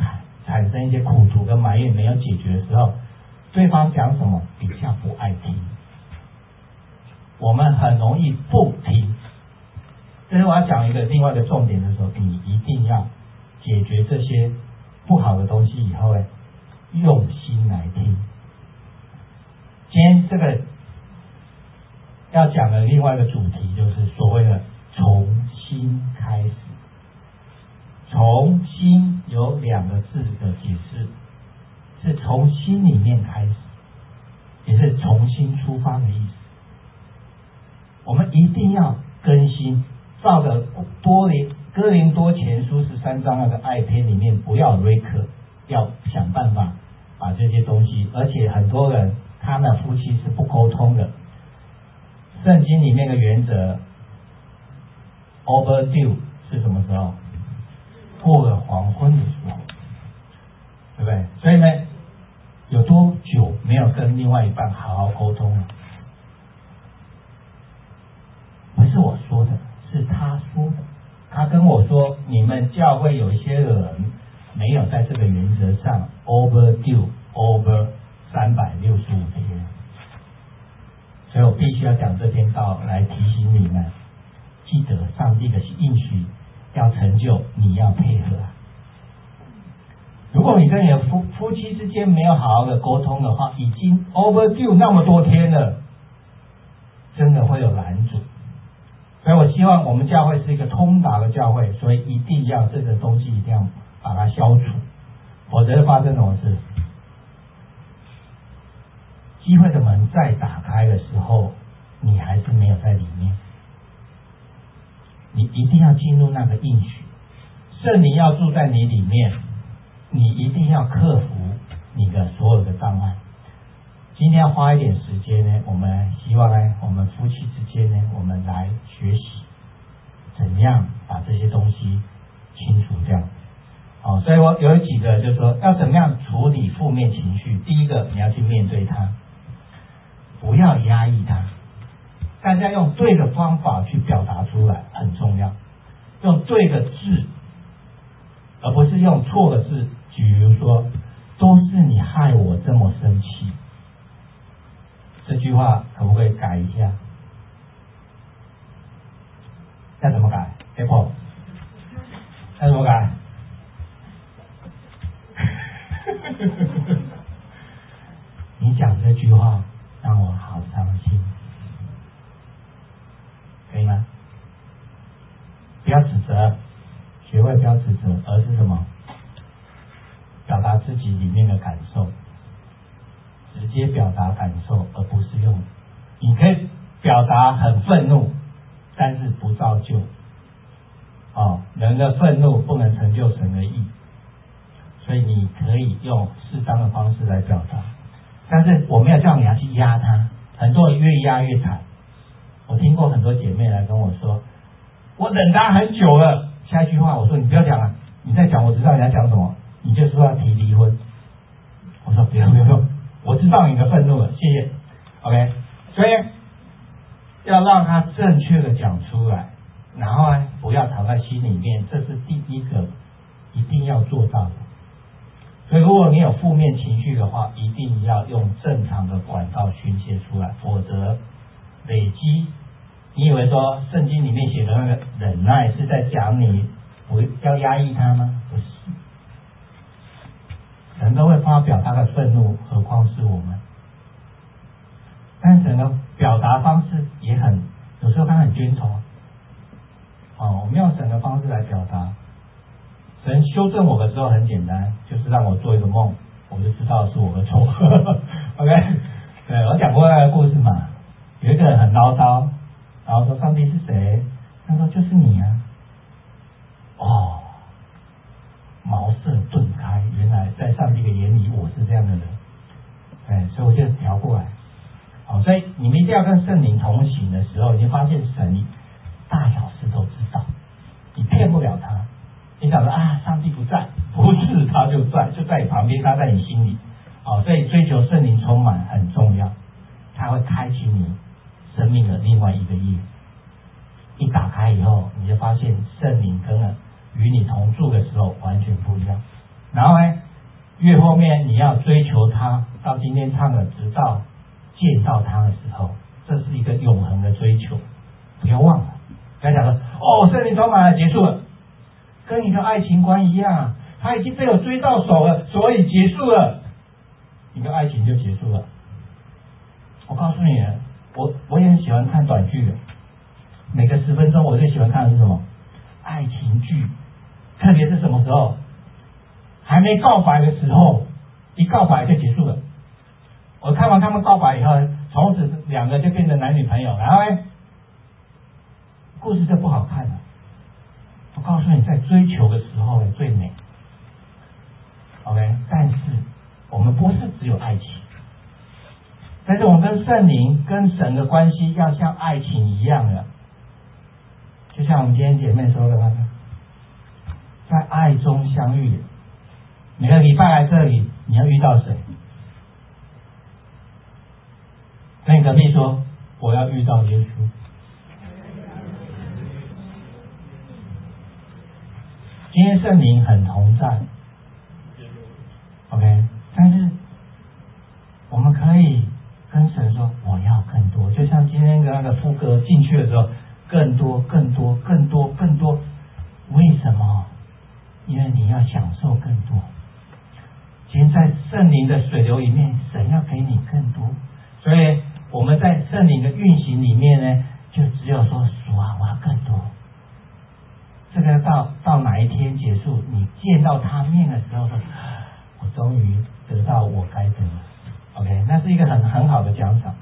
产生一些苦楚跟埋怨没有解决的时候，对方讲什么比较不爱听，我们很容易不听。所以我要讲一个另外一个重点的时候，你一定要解决这些不好的东西以后，用心来听。今天这个要讲的另外一个主题就是所谓的从心开始。从心有两个字的解释，是从心里面开始，也是重新出发的意思。我们一定要更新，照着多林哥林多前书十三章那个爱篇里面，不要 break， 要想办法把这些东西，而且很多人他们夫妻是不沟通的。圣经里面的原则 overdue 是什么时候？过了黄昏的时候，对不对？所以呢，有多久没有跟另外一半好好沟通了？不是我说的，是他说的。他跟我说，你们教会有一些人没有在这个原则上 overdue over 三百六十五天，所以我必须要讲这篇道来提醒你们，记得上帝的应许要成就，你要配合啊。如果你跟你的夫夫妻之间没有好好的沟通的话，已经 overdue 那么多天了，真的会有拦阻。所以我希望我们教会是一个通达的教会，所以一定要这个东西一定要把它消除，否则会发生什么事？机会的门再打开的时候，你还是没有在里面。你一定要进入那个应许，圣灵要住在你里面，你一定要克服你的所有的障碍。今天要花一点时间呢，我们希望呢，我们夫妻之间呢，我们来学习怎样把这些东西清除掉。好，所以我有几个就是说，要怎么样处理负面情绪。第一个，你要去面对它，不要压抑它。大家用对的方法去表达出来很重要，用对的字，而不是用错的字。比如说，都是你害我这么生气，这句话可不可以改一下？要怎么改 ？Apple 要怎么改？你讲这句话让我好伤心。可以吗？不要指责，学会不要指责，而是什么？表达自己里面的感受，直接表达感受，而不是用。你可以表达很愤怒，但是不造就。哦，人的愤怒不能成就神的义，所以你可以用适当的方式来表达，但是我没有叫你要去压他，很多人越压越惨。我听过很多姐妹来跟我说，我忍他很久了。下一句话我说你不要讲了，你再讲我知道你要讲什么，你就说要提离婚。我说不要不要不要，我知道你的愤怒了，谢谢。OK， 所以要让他正确的讲出来，然后呢不要藏在心里面，这是第一个一定要做到的。所以如果你有负面情绪的话，一定要用正常的管道宣泄出来，否则累积。你以为说圣经里面写的那个忍耐是在讲你不要压抑他吗？不是，人都会发表他的愤怒，何况是我们。但整个表达方式也很，有时候他很坚守哦，我们用神的方式来表达。神修正我的时候很简单，就是让我做一个梦，我就知道是我的错。OK， 对，我讲过那个故事嘛，有一个人很唠叨，然后说上帝是谁？他说就是你啊。哦，茅塞顿开，原来在上帝的眼里我是这样的人。对，所以我就调过来。好，所以你们一定要跟圣灵同行的时候，你就发现神大小事都知道，你骗不了他。你想说啊，上帝不在，不是，他就在，就在你旁边，他在你心里。好，所以追求圣灵充满很重要，他会开启你生命的另外一个页。一打开以后，你就发现圣灵跟了与你同住的时候完全不一样。然后呢， 越后面你要追求他，到今天唱的直到见到他的时候，这是一个永恒的追求，不要忘了。不要讲说哦，圣灵充满了结束了，跟你的爱情观一样，他已经被我追到手了，所以结束了，你的爱情就结束了。我告诉你，我我也很喜欢看短剧的，每个十分钟我最喜欢看的是什么？爱情剧，特别是什么时候？还没告白的时候，一告白就结束了。我看完他们告白以后，从此两个就变成男女朋友，然后呢，故事就不好看了。我告诉你，在追求的时候最美。OK， 但是我们不是只有爱情，但是我们跟圣灵、跟神的关系要像爱情一样的，就像我们今天姐妹说的那个，在爱中相遇。每个礼拜来这里，你要遇到谁？跟你隔壁说，我要遇到耶稣。今天圣灵很同在 ，OK， 但是我们可以跟神说，我要更多。就像今天的那个副歌进去的时候，更多、更多、更多、更多。为什么？因为你要享受更多。今天在圣灵的水流里面，神要给你更多，所以我们在圣灵的运行里面呢，就只有说主啊，我要更多。这个到到哪一天结束，你见到他面的时候说，我终于得到我该得的 ，OK， 那是一个很很好的奖赏。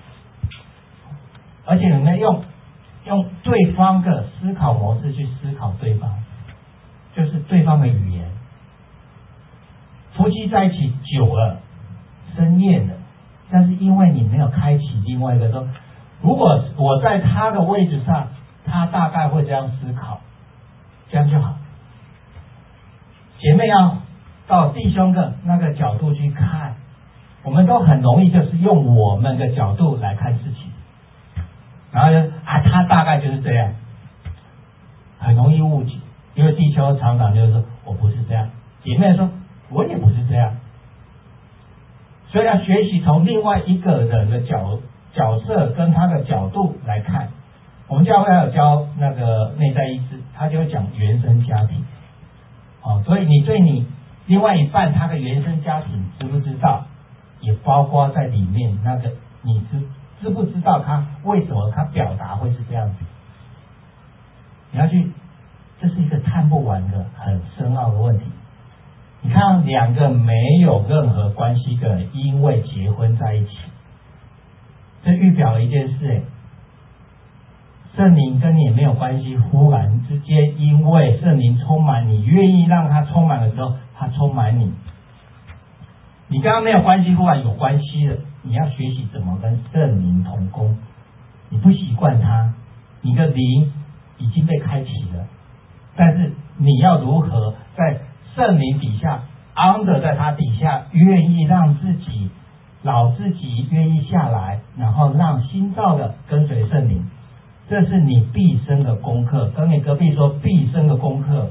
而且你们用用对方的思考模式去思考对方，就是对方的语言。夫妻在一起久了，生厌了，但是因为你没有开启另外一个说，如果我在他的位置上，他大概会这样思考，这样就好。姐妹要到弟兄的那个角度去看，我们都很容易就是用我们的角度来看事情，然后就啊，他大概就是这样，很容易误解，因为弟兄常常就是说我不是这样，姐妹说我也不是这样，所以要学习从另外一个人的角角色跟他的角度来看。我们教会还有教那个内在意志，他就会讲原生家庭，哦，所以你对你另外一半他的原生家庭知不知道，也包括在里面那个你知知不知道他为什么他表达会是这样子，你要去，这是一个探不完的很深奥的问题。你看两个没有任何关系的人因为结婚在一起，这预表了一件事，哎，圣灵跟你也没有关系，忽然之间因为圣灵充满你，愿意让他充满的时候，他充满你。你跟他没有关系，忽然有关系了，你要学习怎么跟圣灵同工。你不习惯他，你的灵已经被开启了，但是你要如何在圣灵底下 under 在他底下，愿意让自己老自己愿意下来，然后让新造的跟随圣灵，这是你毕生的功课。跟你隔壁说毕生的功课，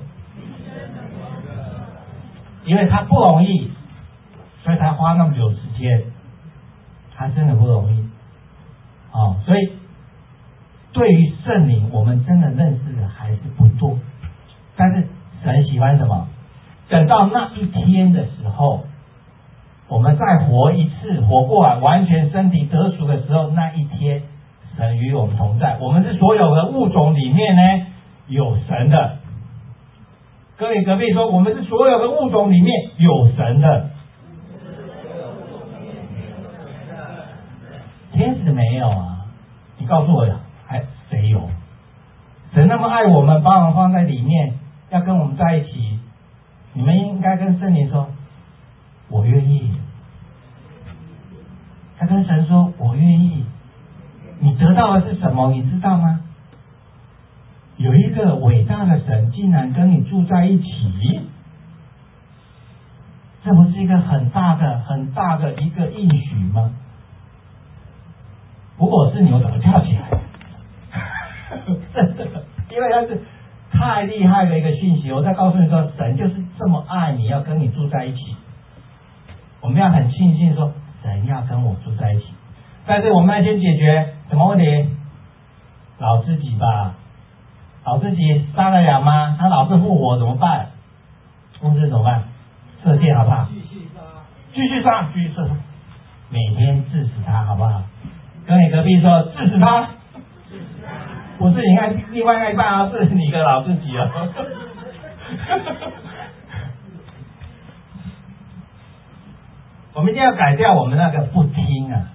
因为他不容易，所以他花那么久时间，他真的不容易哦。所以对于圣灵，我们真的认识的还是不多，但是神喜欢什么？等到那一天的时候，我们再活一次，活过来，完全身体得赎的时候，那一天神与我们同在。我们是所有的物种里面呢有神的。跟你隔壁说，我们是所有的物种里面有神的。天使没有啊？你告诉我，还谁有？神那么爱我们，把我们放在里面，要跟我们在一起。你们应该跟圣灵说，我愿意。他跟神说，我愿意。你得到的是什么？你知道吗？有一个伟大的神竟然跟你住在一起，这不是一个很大的很大的一个应许吗？如果是你，我怎么跳起来？真的，因为他是太厉害的一个讯息。我再告诉你说，神就是这么爱你，要跟你住在一起。 我们要很庆幸说神要跟我住在一起，但是我们要先解决什么问题？老自己吧，老自己杀得了吗？他老是复活怎么办？公司怎么办？射箭好不好？ 继续杀， 继续杀，继续射，每天致死他好不好？跟你隔壁说致死他，不是你爱另外一半啊，是你的老自己啊。我们一定要改掉我们那个不听啊。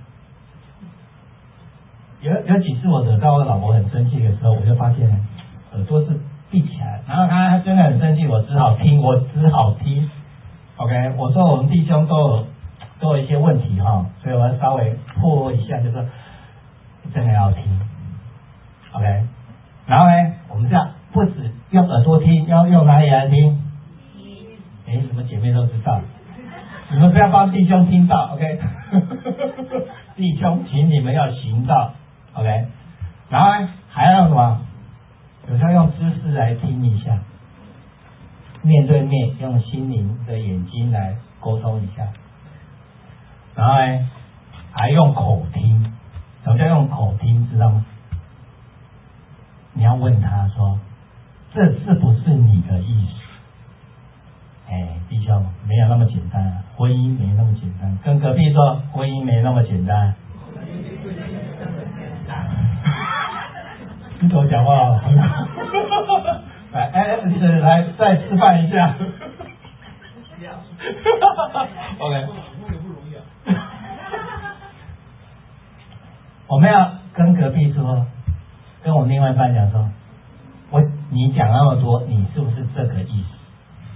有有几次我惹到我老婆很生气的时候，我就发现耳朵是闭起来，然后她真的很生气，我只好听，我只好听。OK， 我说我们弟兄都有都有一些问题哈，所以我要稍微破一下，就是说真的要听。OK， 然后呢，我们这样不止用耳朵听，要用哪里来听？哎，什么姐妹都知道。你们不要帮弟兄听到 ，OK？ 弟兄，请你们要行道 ，OK？ 然后呢，还要用什么？有时候用知识来听一下，面对面用心灵的眼睛来沟通一下。然后呢，还用口听。什么叫用口听？知道吗？你要问他说：“这是不是你的意思？”哎，弟兄，没有那么简单啊，婚姻没那么简单。跟隔壁说，婚姻没那么简单。你怎么讲话很好？来，哎，是来再示范一下。OK。我们要跟隔壁说，跟我另外一半讲说，我你讲那么多，你是不是这个意思？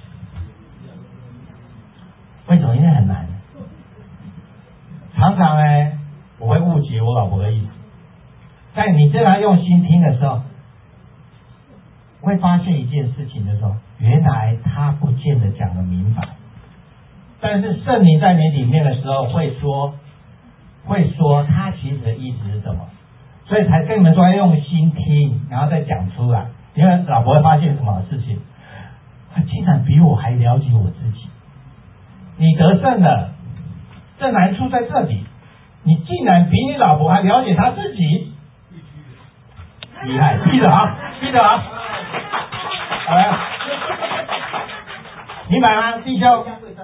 为什么？因为很难。常常呢，我会误解我老婆的意思。在你真的用心听的时候，会发现一件事情的时候，原来他不见得讲得明白，但是圣灵在你里面的时候会说，会说他其实的意思是什么，所以才跟你们说要用心听，然后再讲出来。因为老婆会发现什么事情，他竟然比我还了解我自己。你得胜了，这难处在这里，你竟然比你老婆还了解她自己，厉害，记得啊，记得啊，好了，明白吗，弟兄？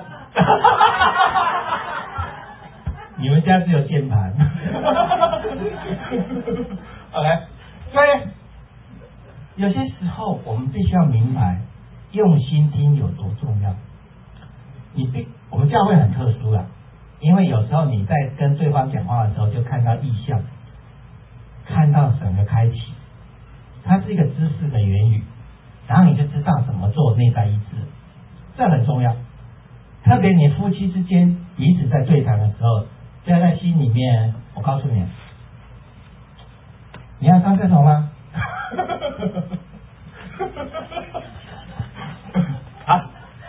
你们家只有键盘。OK， 所以有些时候我们必须要明白，用心听有多重要。你必我们教会很特殊啦，因为有时候你在跟对方讲话的时候，就看到异象，看到神的开启，它是一个知识的言语，然后你就知道怎么做内在一致，这很重要。特别你夫妻之间彼此在对谈的时候，就要在心里面，我告诉你，你要上厕所吗？好。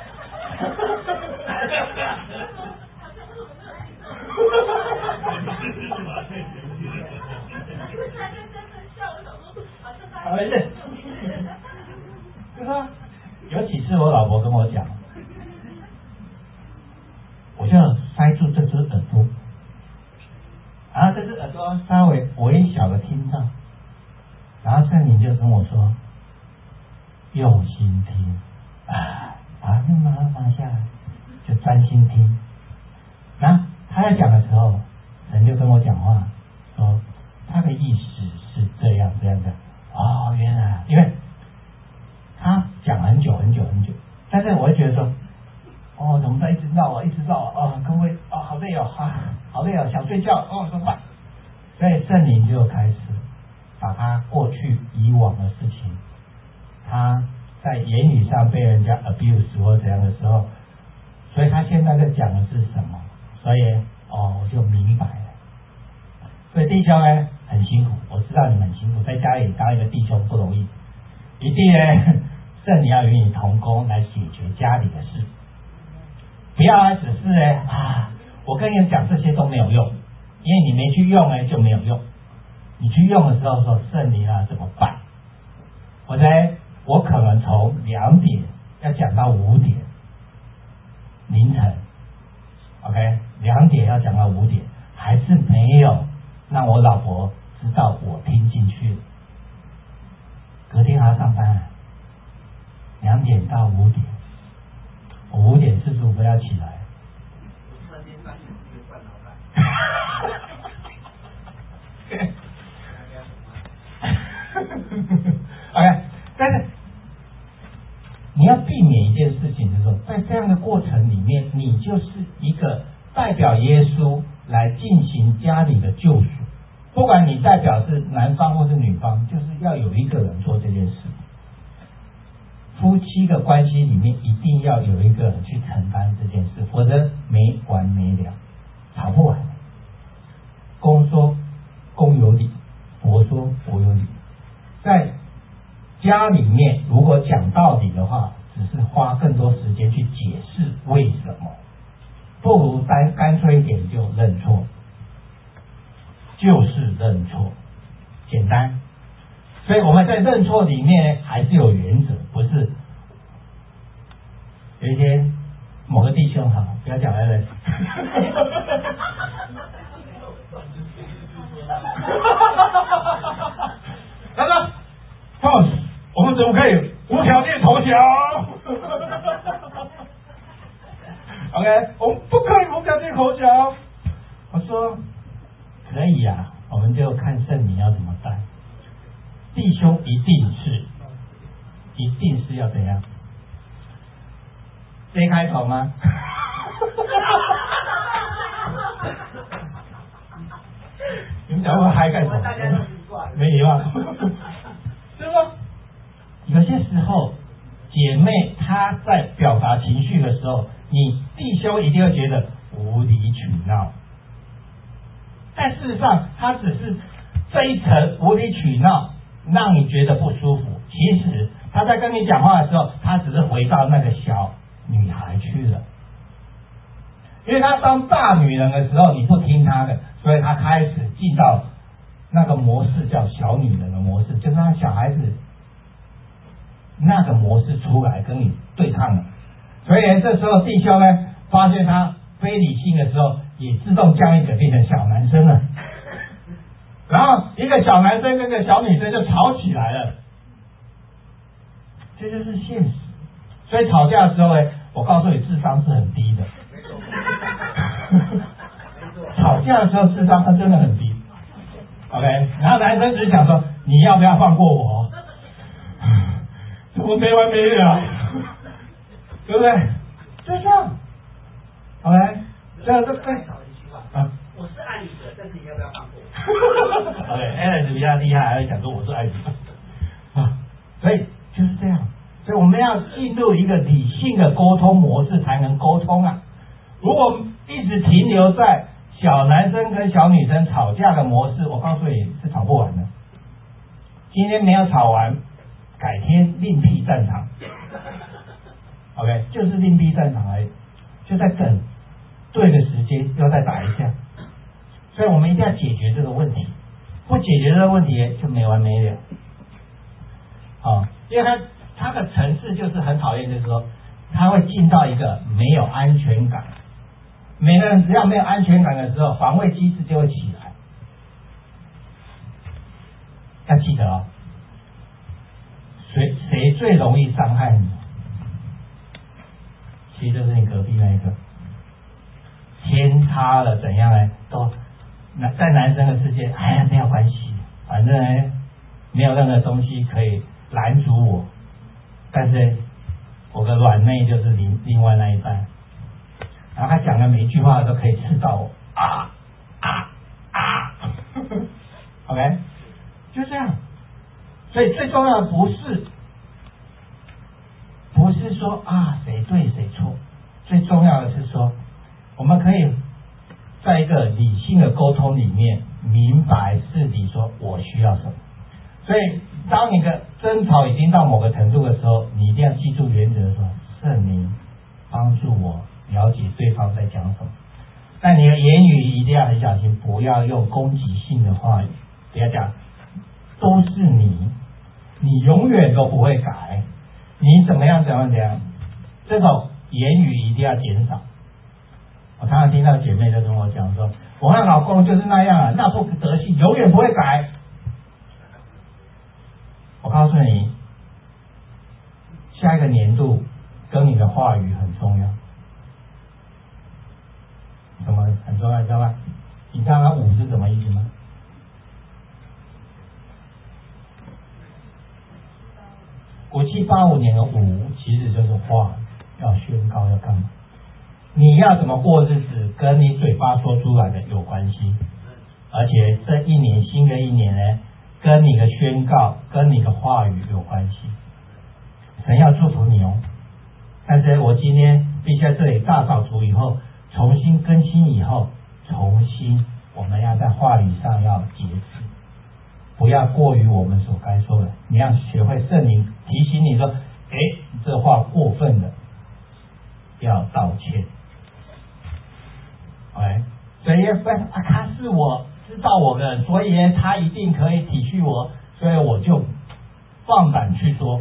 没事，就说有几次我老婆跟我讲，我就塞住这只耳朵，然后这只耳朵稍微微小的听到，然后圣灵就跟我说，用心听啊，把那马上放下来，就专心听。然后他在讲的时候，神就跟我讲话，说他的意思是这样这样的。哦，原来因为他讲很久很久很久，但是我会觉得说，哦，怎么在一直绕啊，一直绕啊，哦，各位，哦，好累哦，啊，好累哦，想睡觉，哦，怎么办？所以圣灵就开始把他过去以往的事情，他在言语上被人家 abuse 或怎样的时候，所以他现在在讲的是什么？所以哦，我就明白了。所以弟兄呢很辛苦，我知道你们很辛苦，在家里当一个弟兄不容易，一定呢圣灵要与你同工来解决家里的事，不要只是呢啊，我跟你讲这些都没有用，因为你没去用呢就没有用，你去用的时候说圣灵啊怎么办？我在我可能从两点要讲到五点凌晨。 OK， 两点要讲到五点，还是没有让我老婆知道我听进去。隔天还要上班，两点到五点，我五点四十五分要起来。 我突然间发现这个惯老板。 OK， 但是你要避免一件事情的时候，在这样的过程里面，你就是一个代表耶稣来进行家里的救赎。不管你代表是男方或是女方，就是要有一个人做这件事。夫妻的关系里面一定要有一个人去承担这件事，否则没完没了，吵不完。公说公有理，婆说婆有理。在家里面如果讲道理的话，只是花更多时间去解释为什么，不如单干脆一点就认错，就是认错，简单。所以我们在认错里面还是有原则，不是有一天某个弟兄好，不要讲了了，他说 boss 我们怎么可以无条件投降？OK， 我们不可以无条件投降。我说可以啊，我们就看圣灵要怎么带。弟兄一定是，一定是要怎样？C 开头吗？你们讲会嗨干什么？没礼貌，对吧？有些时候，姐妹她在表达情绪的时候，你弟兄一定会觉得无理取闹，但事实上，他只是这一层无理取闹，让你觉得不舒服。其实他在跟你讲话的时候，他只是回到那个小女孩去了，因为他当大女人的时候，你不听他的，所以他开始进到那个模式叫小女人的模式，就是让小孩子那个模式出来跟你对抗了。所以这时候弟兄呢，发现他非理性的时候，也自动降一等变成小男生了。然后一个小男生跟一个小女生就吵起来了，这就是现实。所以吵架的时候呢，我告诉你，智商是很低的。吵架的时候智商它真的很低。OK， 然后男生只是想说，你要不要放过我？怎么没完没了？对不对？就这样。OK， 这样这这啊。 我是爱你的，但是你要不要放过我 ？OK，Alex 比较厉害，还会讲说我是爱你的啊，所以就是这样。所以我们要进入一个理性的沟通模式才能沟通啊。如果一直停留在小男生跟小女生吵架的模式，我告诉你是吵不完的。今天没有吵完，改天另辟战场。OK， 就是另辟战场而已，就在等对的时间要再打一下。所以我们一定要解决这个问题，不解决这个问题就没完没了。啊，因为它它的层次就是很讨厌，就是说它会进到一个没有安全感。每个人只要没有安全感的时候，防卫机制就会起来。要记得哦，谁谁最容易伤害你？其实就是你隔壁那一个。天塌了怎样呢？都在男生的世界，哎呀没有关系，反正呢没有任何东西可以拦阻我。但是我的软妹就是另另外那一半，然后他讲的每一句话都可以刺到我啊啊啊！OK， 就这样。所以最重要的不是不是说啊谁对谁错，最重要的是说，我们可以在一个理性的沟通里面明白事理，说我需要什么。所以当你的争吵已经到某个程度的时候，你一定要记住原则，说圣灵帮助我了解对方在讲什么。但你的言语一定要很小心，不要用攻击性的话语，不要讲都是你，你永远都不会改，你怎么样怎么样怎样，这种言语一定要减少。 我常常听到姐妹就跟我讲说，我和老公就是那样啊，那副德性永远不会改。我告诉你，下一个年度跟你的话语很重要。什么很重要？知道吗？你知道它五是什么意思吗？五七八五年的五其实就是话，要宣告要干嘛？你要怎么过日子，跟你嘴巴说出来的有关系。而且这一年新的一年呢，跟你的宣告、跟你的话语有关系。神要祝福你哦。但是我今天必须在这里大扫除以后，重新更新以后，重新我们要在话语上要节制，不要过于我们所该说的。你要学会圣灵提醒你说，哎，这话过分了，要道歉。哎，所以啊，他是我知道我的，所以他一定可以体恤我，所以我就放胆去说。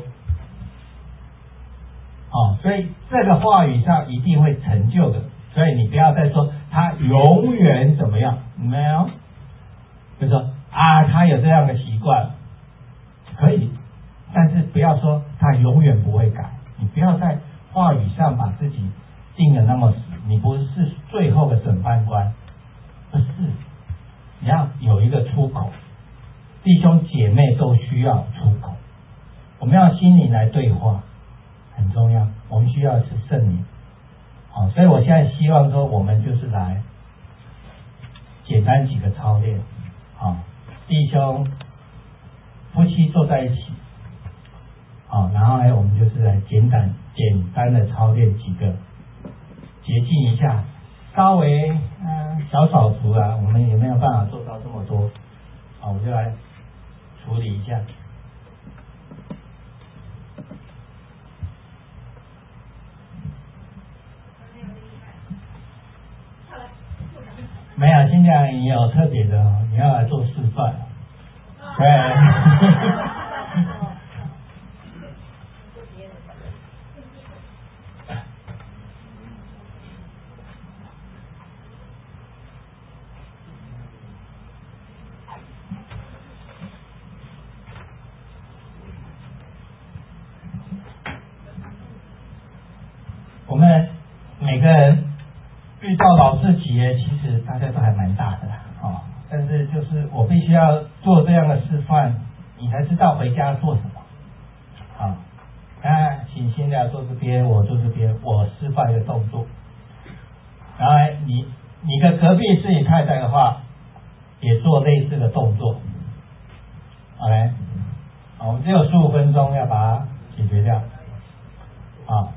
哦，所以这个话语上一定会成就的，所以你不要再说他永远怎么样，没有，就说啊，他有这样的习惯，可以，但是不要说他永远不会改。你不要在话语上把自己定得那么死，你不是最后的审判官，不是，你要有一个出口，弟兄姐妹都需要出口，我们要心灵来对话。很重要，我们需要的是圣灵。好，所以我现在希望说，我们就是来简单几个操练。好，弟兄夫妻坐在一起，好，然后呢，我们就是来简单简单的操练几个，洁净一下，稍微嗯、呃、小扫除啊，我们也没有办法做到这么多。好，我就来处理一下。没有，现在也有特别的，你要来做示范。对。我们每个人遇到老事情，其实大家都还蛮大的啦，哦，但是就是我必须要做这样的示范，你才知道回家做什么。好，那请先来做这边，我做这边，我示范一个动作。然后你你的隔壁是你太太的话，也做类似的动作。OK， 好，我们只有十五分钟要把它解决掉。好。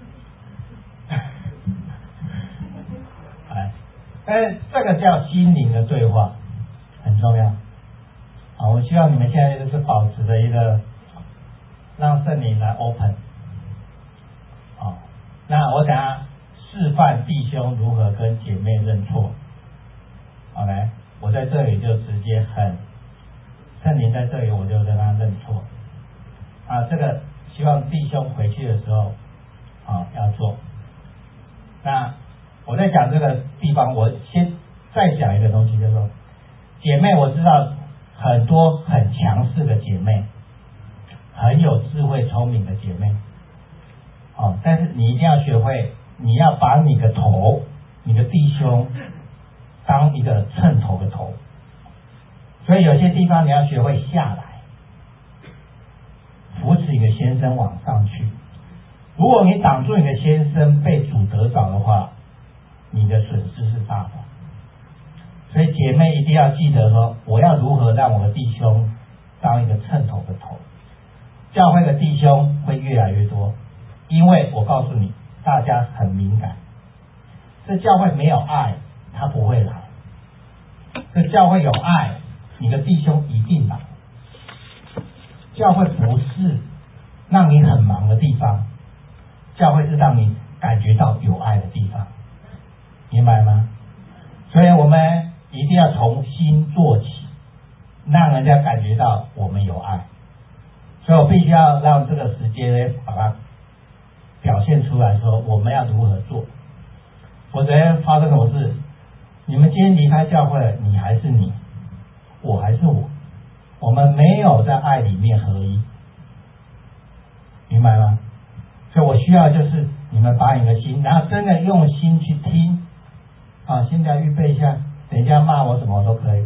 哎，但是这个叫心灵的对话，很重要。好，我希望你们现在就是保持着一个让圣灵来 open。好，那我等下示范弟兄如何跟姐妹认错。OK， 我在这里就直接很圣灵在这里，我就跟他认错。啊，这个希望弟兄回去的时候，啊要做。那我在讲这个地方，我先再讲一个东西，就是说，姐妹，我知道很多很强势的姐妹，很有智慧聪明的姐妹，哦，但是你一定要学会，你要把你的头，你的弟兄当一个称头的头，所以有些地方你要学会下来，扶持你的先生往上去。如果你挡住你的先生被主得着的话，你的损失是大的。所以姐妹一定要记得说，我要如何让我的弟兄当一个称头的头。教会的弟兄会越来越多，因为我告诉你，大家很敏感，这教会没有爱，他不会来；这教会有爱，你的弟兄一定来。教会不是让你很忙的地方，教会是让你感觉到有爱的地方，明白吗？所以我们一定要从心做起，让人家感觉到我们有爱。所以我必须要让这个时间呢，把它表现出来，说我们要如何做。 否则发生什么事？你们今天离开教会了，你还是你，我还是我，我们没有在爱里面合一，明白吗？所以我需要就是你们把你的心，然后真的用心去听啊，现在预备一下，等一下骂我什么都可以，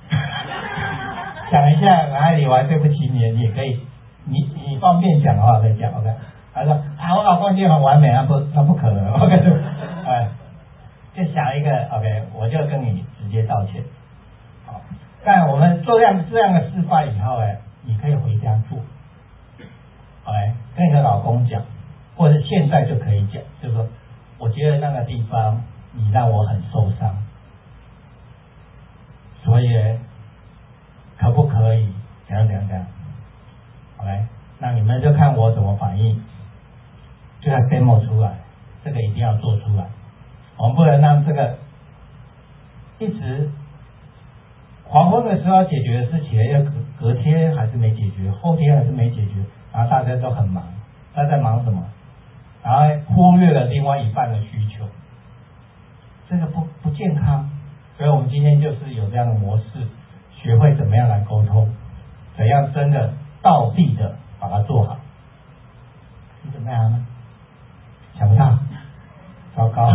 想一下哪里我还对不起你，你也可以，你你方便讲的话可以讲 ，OK。他说啊，我老公今天很完美，他不他不可能 ，OK， 哎，就想一个 OK， 我就跟你直接道歉。好，但我们做这样这样的示范以后，哎，你可以回家做，哎，跟你的老公讲，或者现在就可以讲，就是说，我觉得那个地方你让我很受伤，所以可不可以怎样怎样怎样 ？OK， 那你们就看我怎么反应。就要 demo 出来，这个一定要做出来，我们不能让这个一直黄昏的时候解决的事情，要隔隔天还是没解决，后天还是没解决，然后大家都很忙，大家在忙什么？然后忽略了另外一半的需求，这个不不健康。所以我们今天就是有这样的模式，学会怎么样来沟通，怎样真的道地的把它做好。你怎么样呢？想不到，糟糕！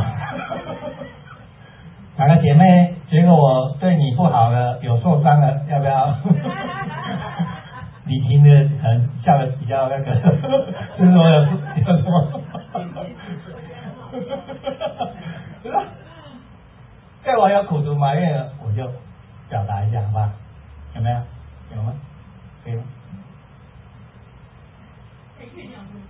哪个姐妹觉得我对你不好了，有受伤了，要不要？你听的可能笑的比较那个，就是我有有什么？对我有苦毒埋怨，我就表达一下，好吧？有没有？有吗？可以吗？ 可以可以这样说。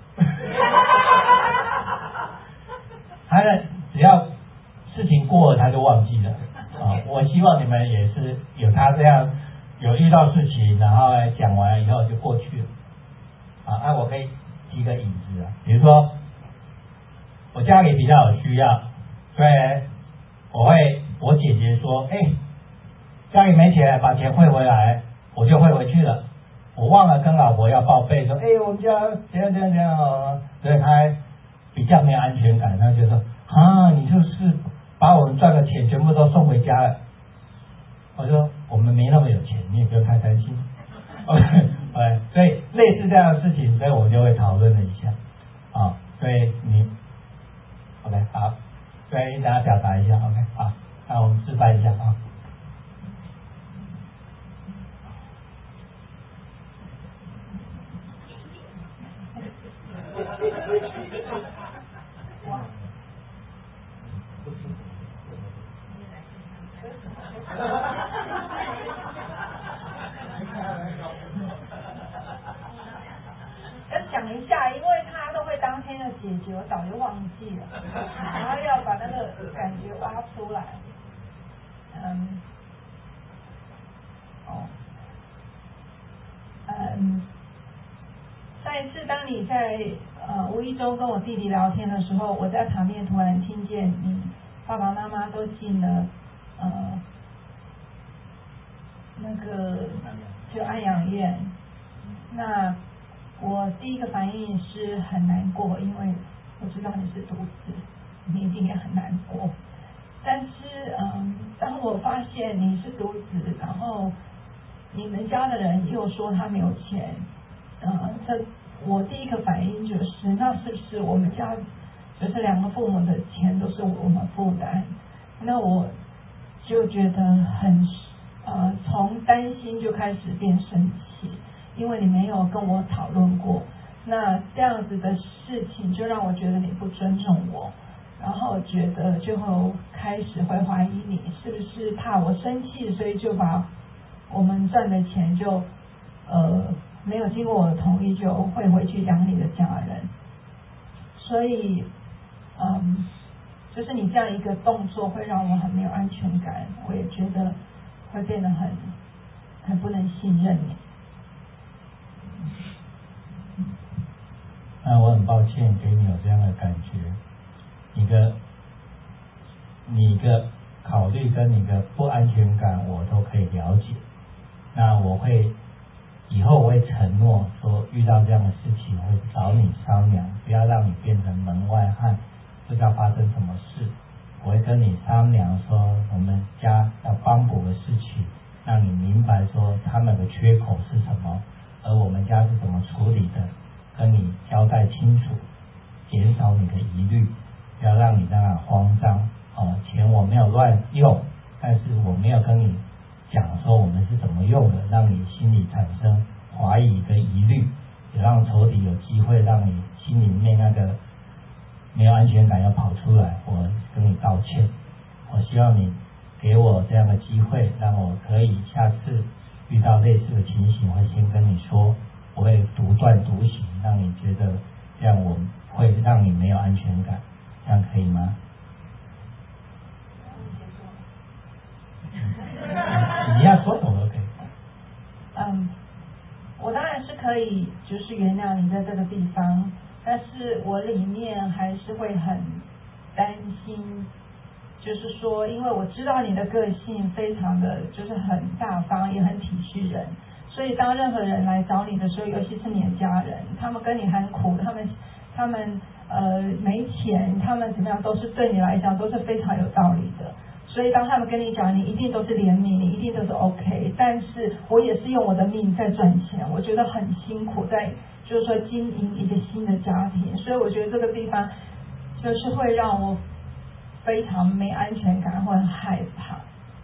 他的只要事情过了，他就忘记了啊！我希望你们也是有他这样，有遇到事情，然后讲完以后就过去了啊！那我可以提个引子啊，比如说我家里比较有需要，所以我会我姐姐说，哎，家里没钱，把钱汇回来，我就汇回去了。我忘了跟老婆要报备，说，哎，我们家怎样怎样怎样哦，所以他比较没有安全感，他就说啊，你就是把我们赚的钱全部都送回家了。我说我们没那么有钱，你也不用太担心。OK， 所以类似这样的事情，所以我们就会讨论了一下啊。所以你 OK 好，所以大家表达一下 OK 好，那我们示范一下啊。 要想一下，因为他都会当天的解决，我早就忘记了，然后要把那个感觉挖出来。嗯，哦，嗯，上一次当你在呃无意中跟我弟弟聊天的时候，我在旁边突然听见你爸爸妈妈都进了呃那个就安养院，那我第一个反应是很难过，因为我知道你是独子，你一定也很难过。但是嗯，当我发现你是独子，然后你们家的人又说他没有钱，呃，这我第一个反应就是，那是不是我们家就是两个父母的钱都是我们负担？那我就觉得很呃，从担心就开始变生气，因为你没有跟我讨论过，那这样子的事情就让我觉得你不尊重我，然后觉得就开始会怀疑你是不是怕我生气，所以就把我们赚的钱就呃没有经过我的同意就会回去养你的家人，所以嗯，就是你这样一个动作会让我很没有安全感，我也觉得会变得很很不能信任你。 那我很抱歉给你有这样的感觉，你的你的考虑跟你的不安全感我都可以了解。那我会以后我会承诺说，遇到这样的事情会找你商量，不要让你变成门外汉，不知道发生什么事，我跟你商量说我们家要帮补的事情，让你明白说他们的缺口是什么，而我们家是怎么处理的，跟你交代清楚，减少你的疑虑，不要让你让他慌张。哦，钱我没有乱用，但是我没有跟你讲说我们是怎么用的，让你心里产生怀疑跟疑虑，也让仇敌有机会让你心里面那个没有安全感要跑出来。我跟你道歉，我希望你给我这样的机会，让我可以下次遇到类似的情形会先跟你说，我会独断独行，让你觉得这样我会让你没有安全感，这样可以吗？你要说什么都可以。 嗯，我当然是可以，就是原谅你在这个地方，但是我里面还是会很担心，就是说，因为我知道你的个性非常的就是很大方，也很体恤人，所以当任何人来找你的时候，尤其是你的家人，他们跟你喊苦，他们他们呃没钱，他们怎么样，都是对你来讲都是非常有道理的。所以当他们跟你讲，你一定都是怜悯，你一定都是 OK。但是我也是用我的命在赚钱，我觉得很辛苦，在就是说经营一个新的家庭，所以我觉得这个地方就是会让我非常没安全感，或很害怕。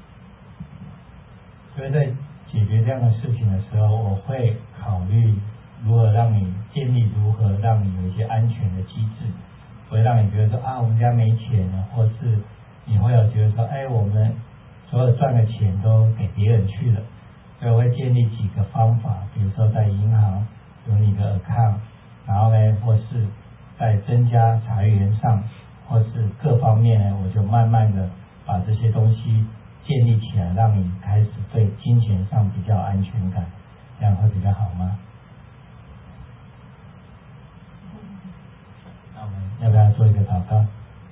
所以在解决这样的事情的时候，我会考虑如何让你建立如何让你有一些安全的机制，不会让你觉得说啊我们家没钱了，或是你会有觉得说，哎，我们所有赚的钱都给别人去了。所以我会建立几个方法，比如说在银行有你的 account， 然后呢，或是在增加财源上，或是各方面呢，我就慢慢的把这些东西建立起来，让你开始对金钱上比较有安全感，这样会比较好吗？那我们要不要做一个祷告？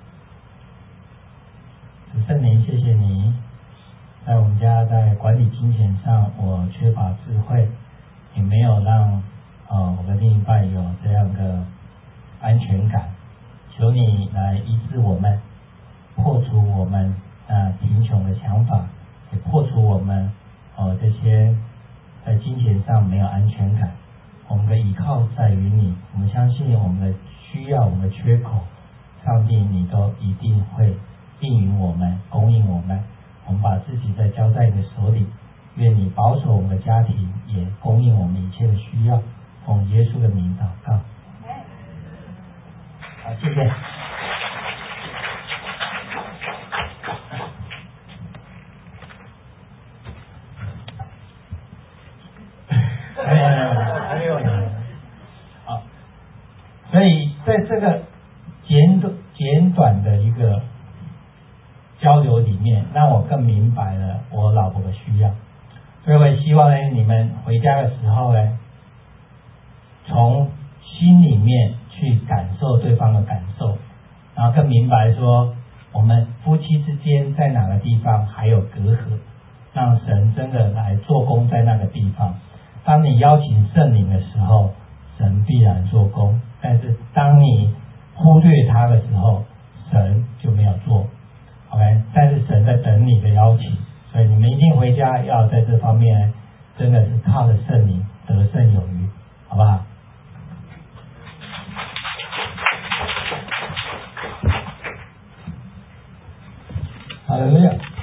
圣灵，谢谢你，在我们家在管理金钱上，我缺乏智慧，也没有让呃我的另一半有这样的安全感。求你来医治我们，破除我们呃贫穷的想法，也破除我们呃这些在金钱上没有安全感。我们的依靠在于你，我们相信我们的需要，我们的缺口，上帝你都一定会应允我们，供应我们。我们把自己再交在你的手里，愿你保守我们的家庭，也供应我们一切的需要。奉耶稣的名祷告。好，谢谢。还没有呢。好，所以在这个简短简短的一个交流里面，让我更明白了我老婆的需要。所以我也希望呢，你们回家的时候呢，从心里面去感受对方的感受，然后更明白说我们夫妻之间在哪个地方还有隔阂，让神真的来做工在那个地方。当你邀请圣灵的时候，神必然做工，但是当你忽略他的时候，神就没有做。 OK， 但是神在等你的邀请，所以你们一定回家要在这方面真的是靠着圣灵得胜有余，好不好？哈利路亚。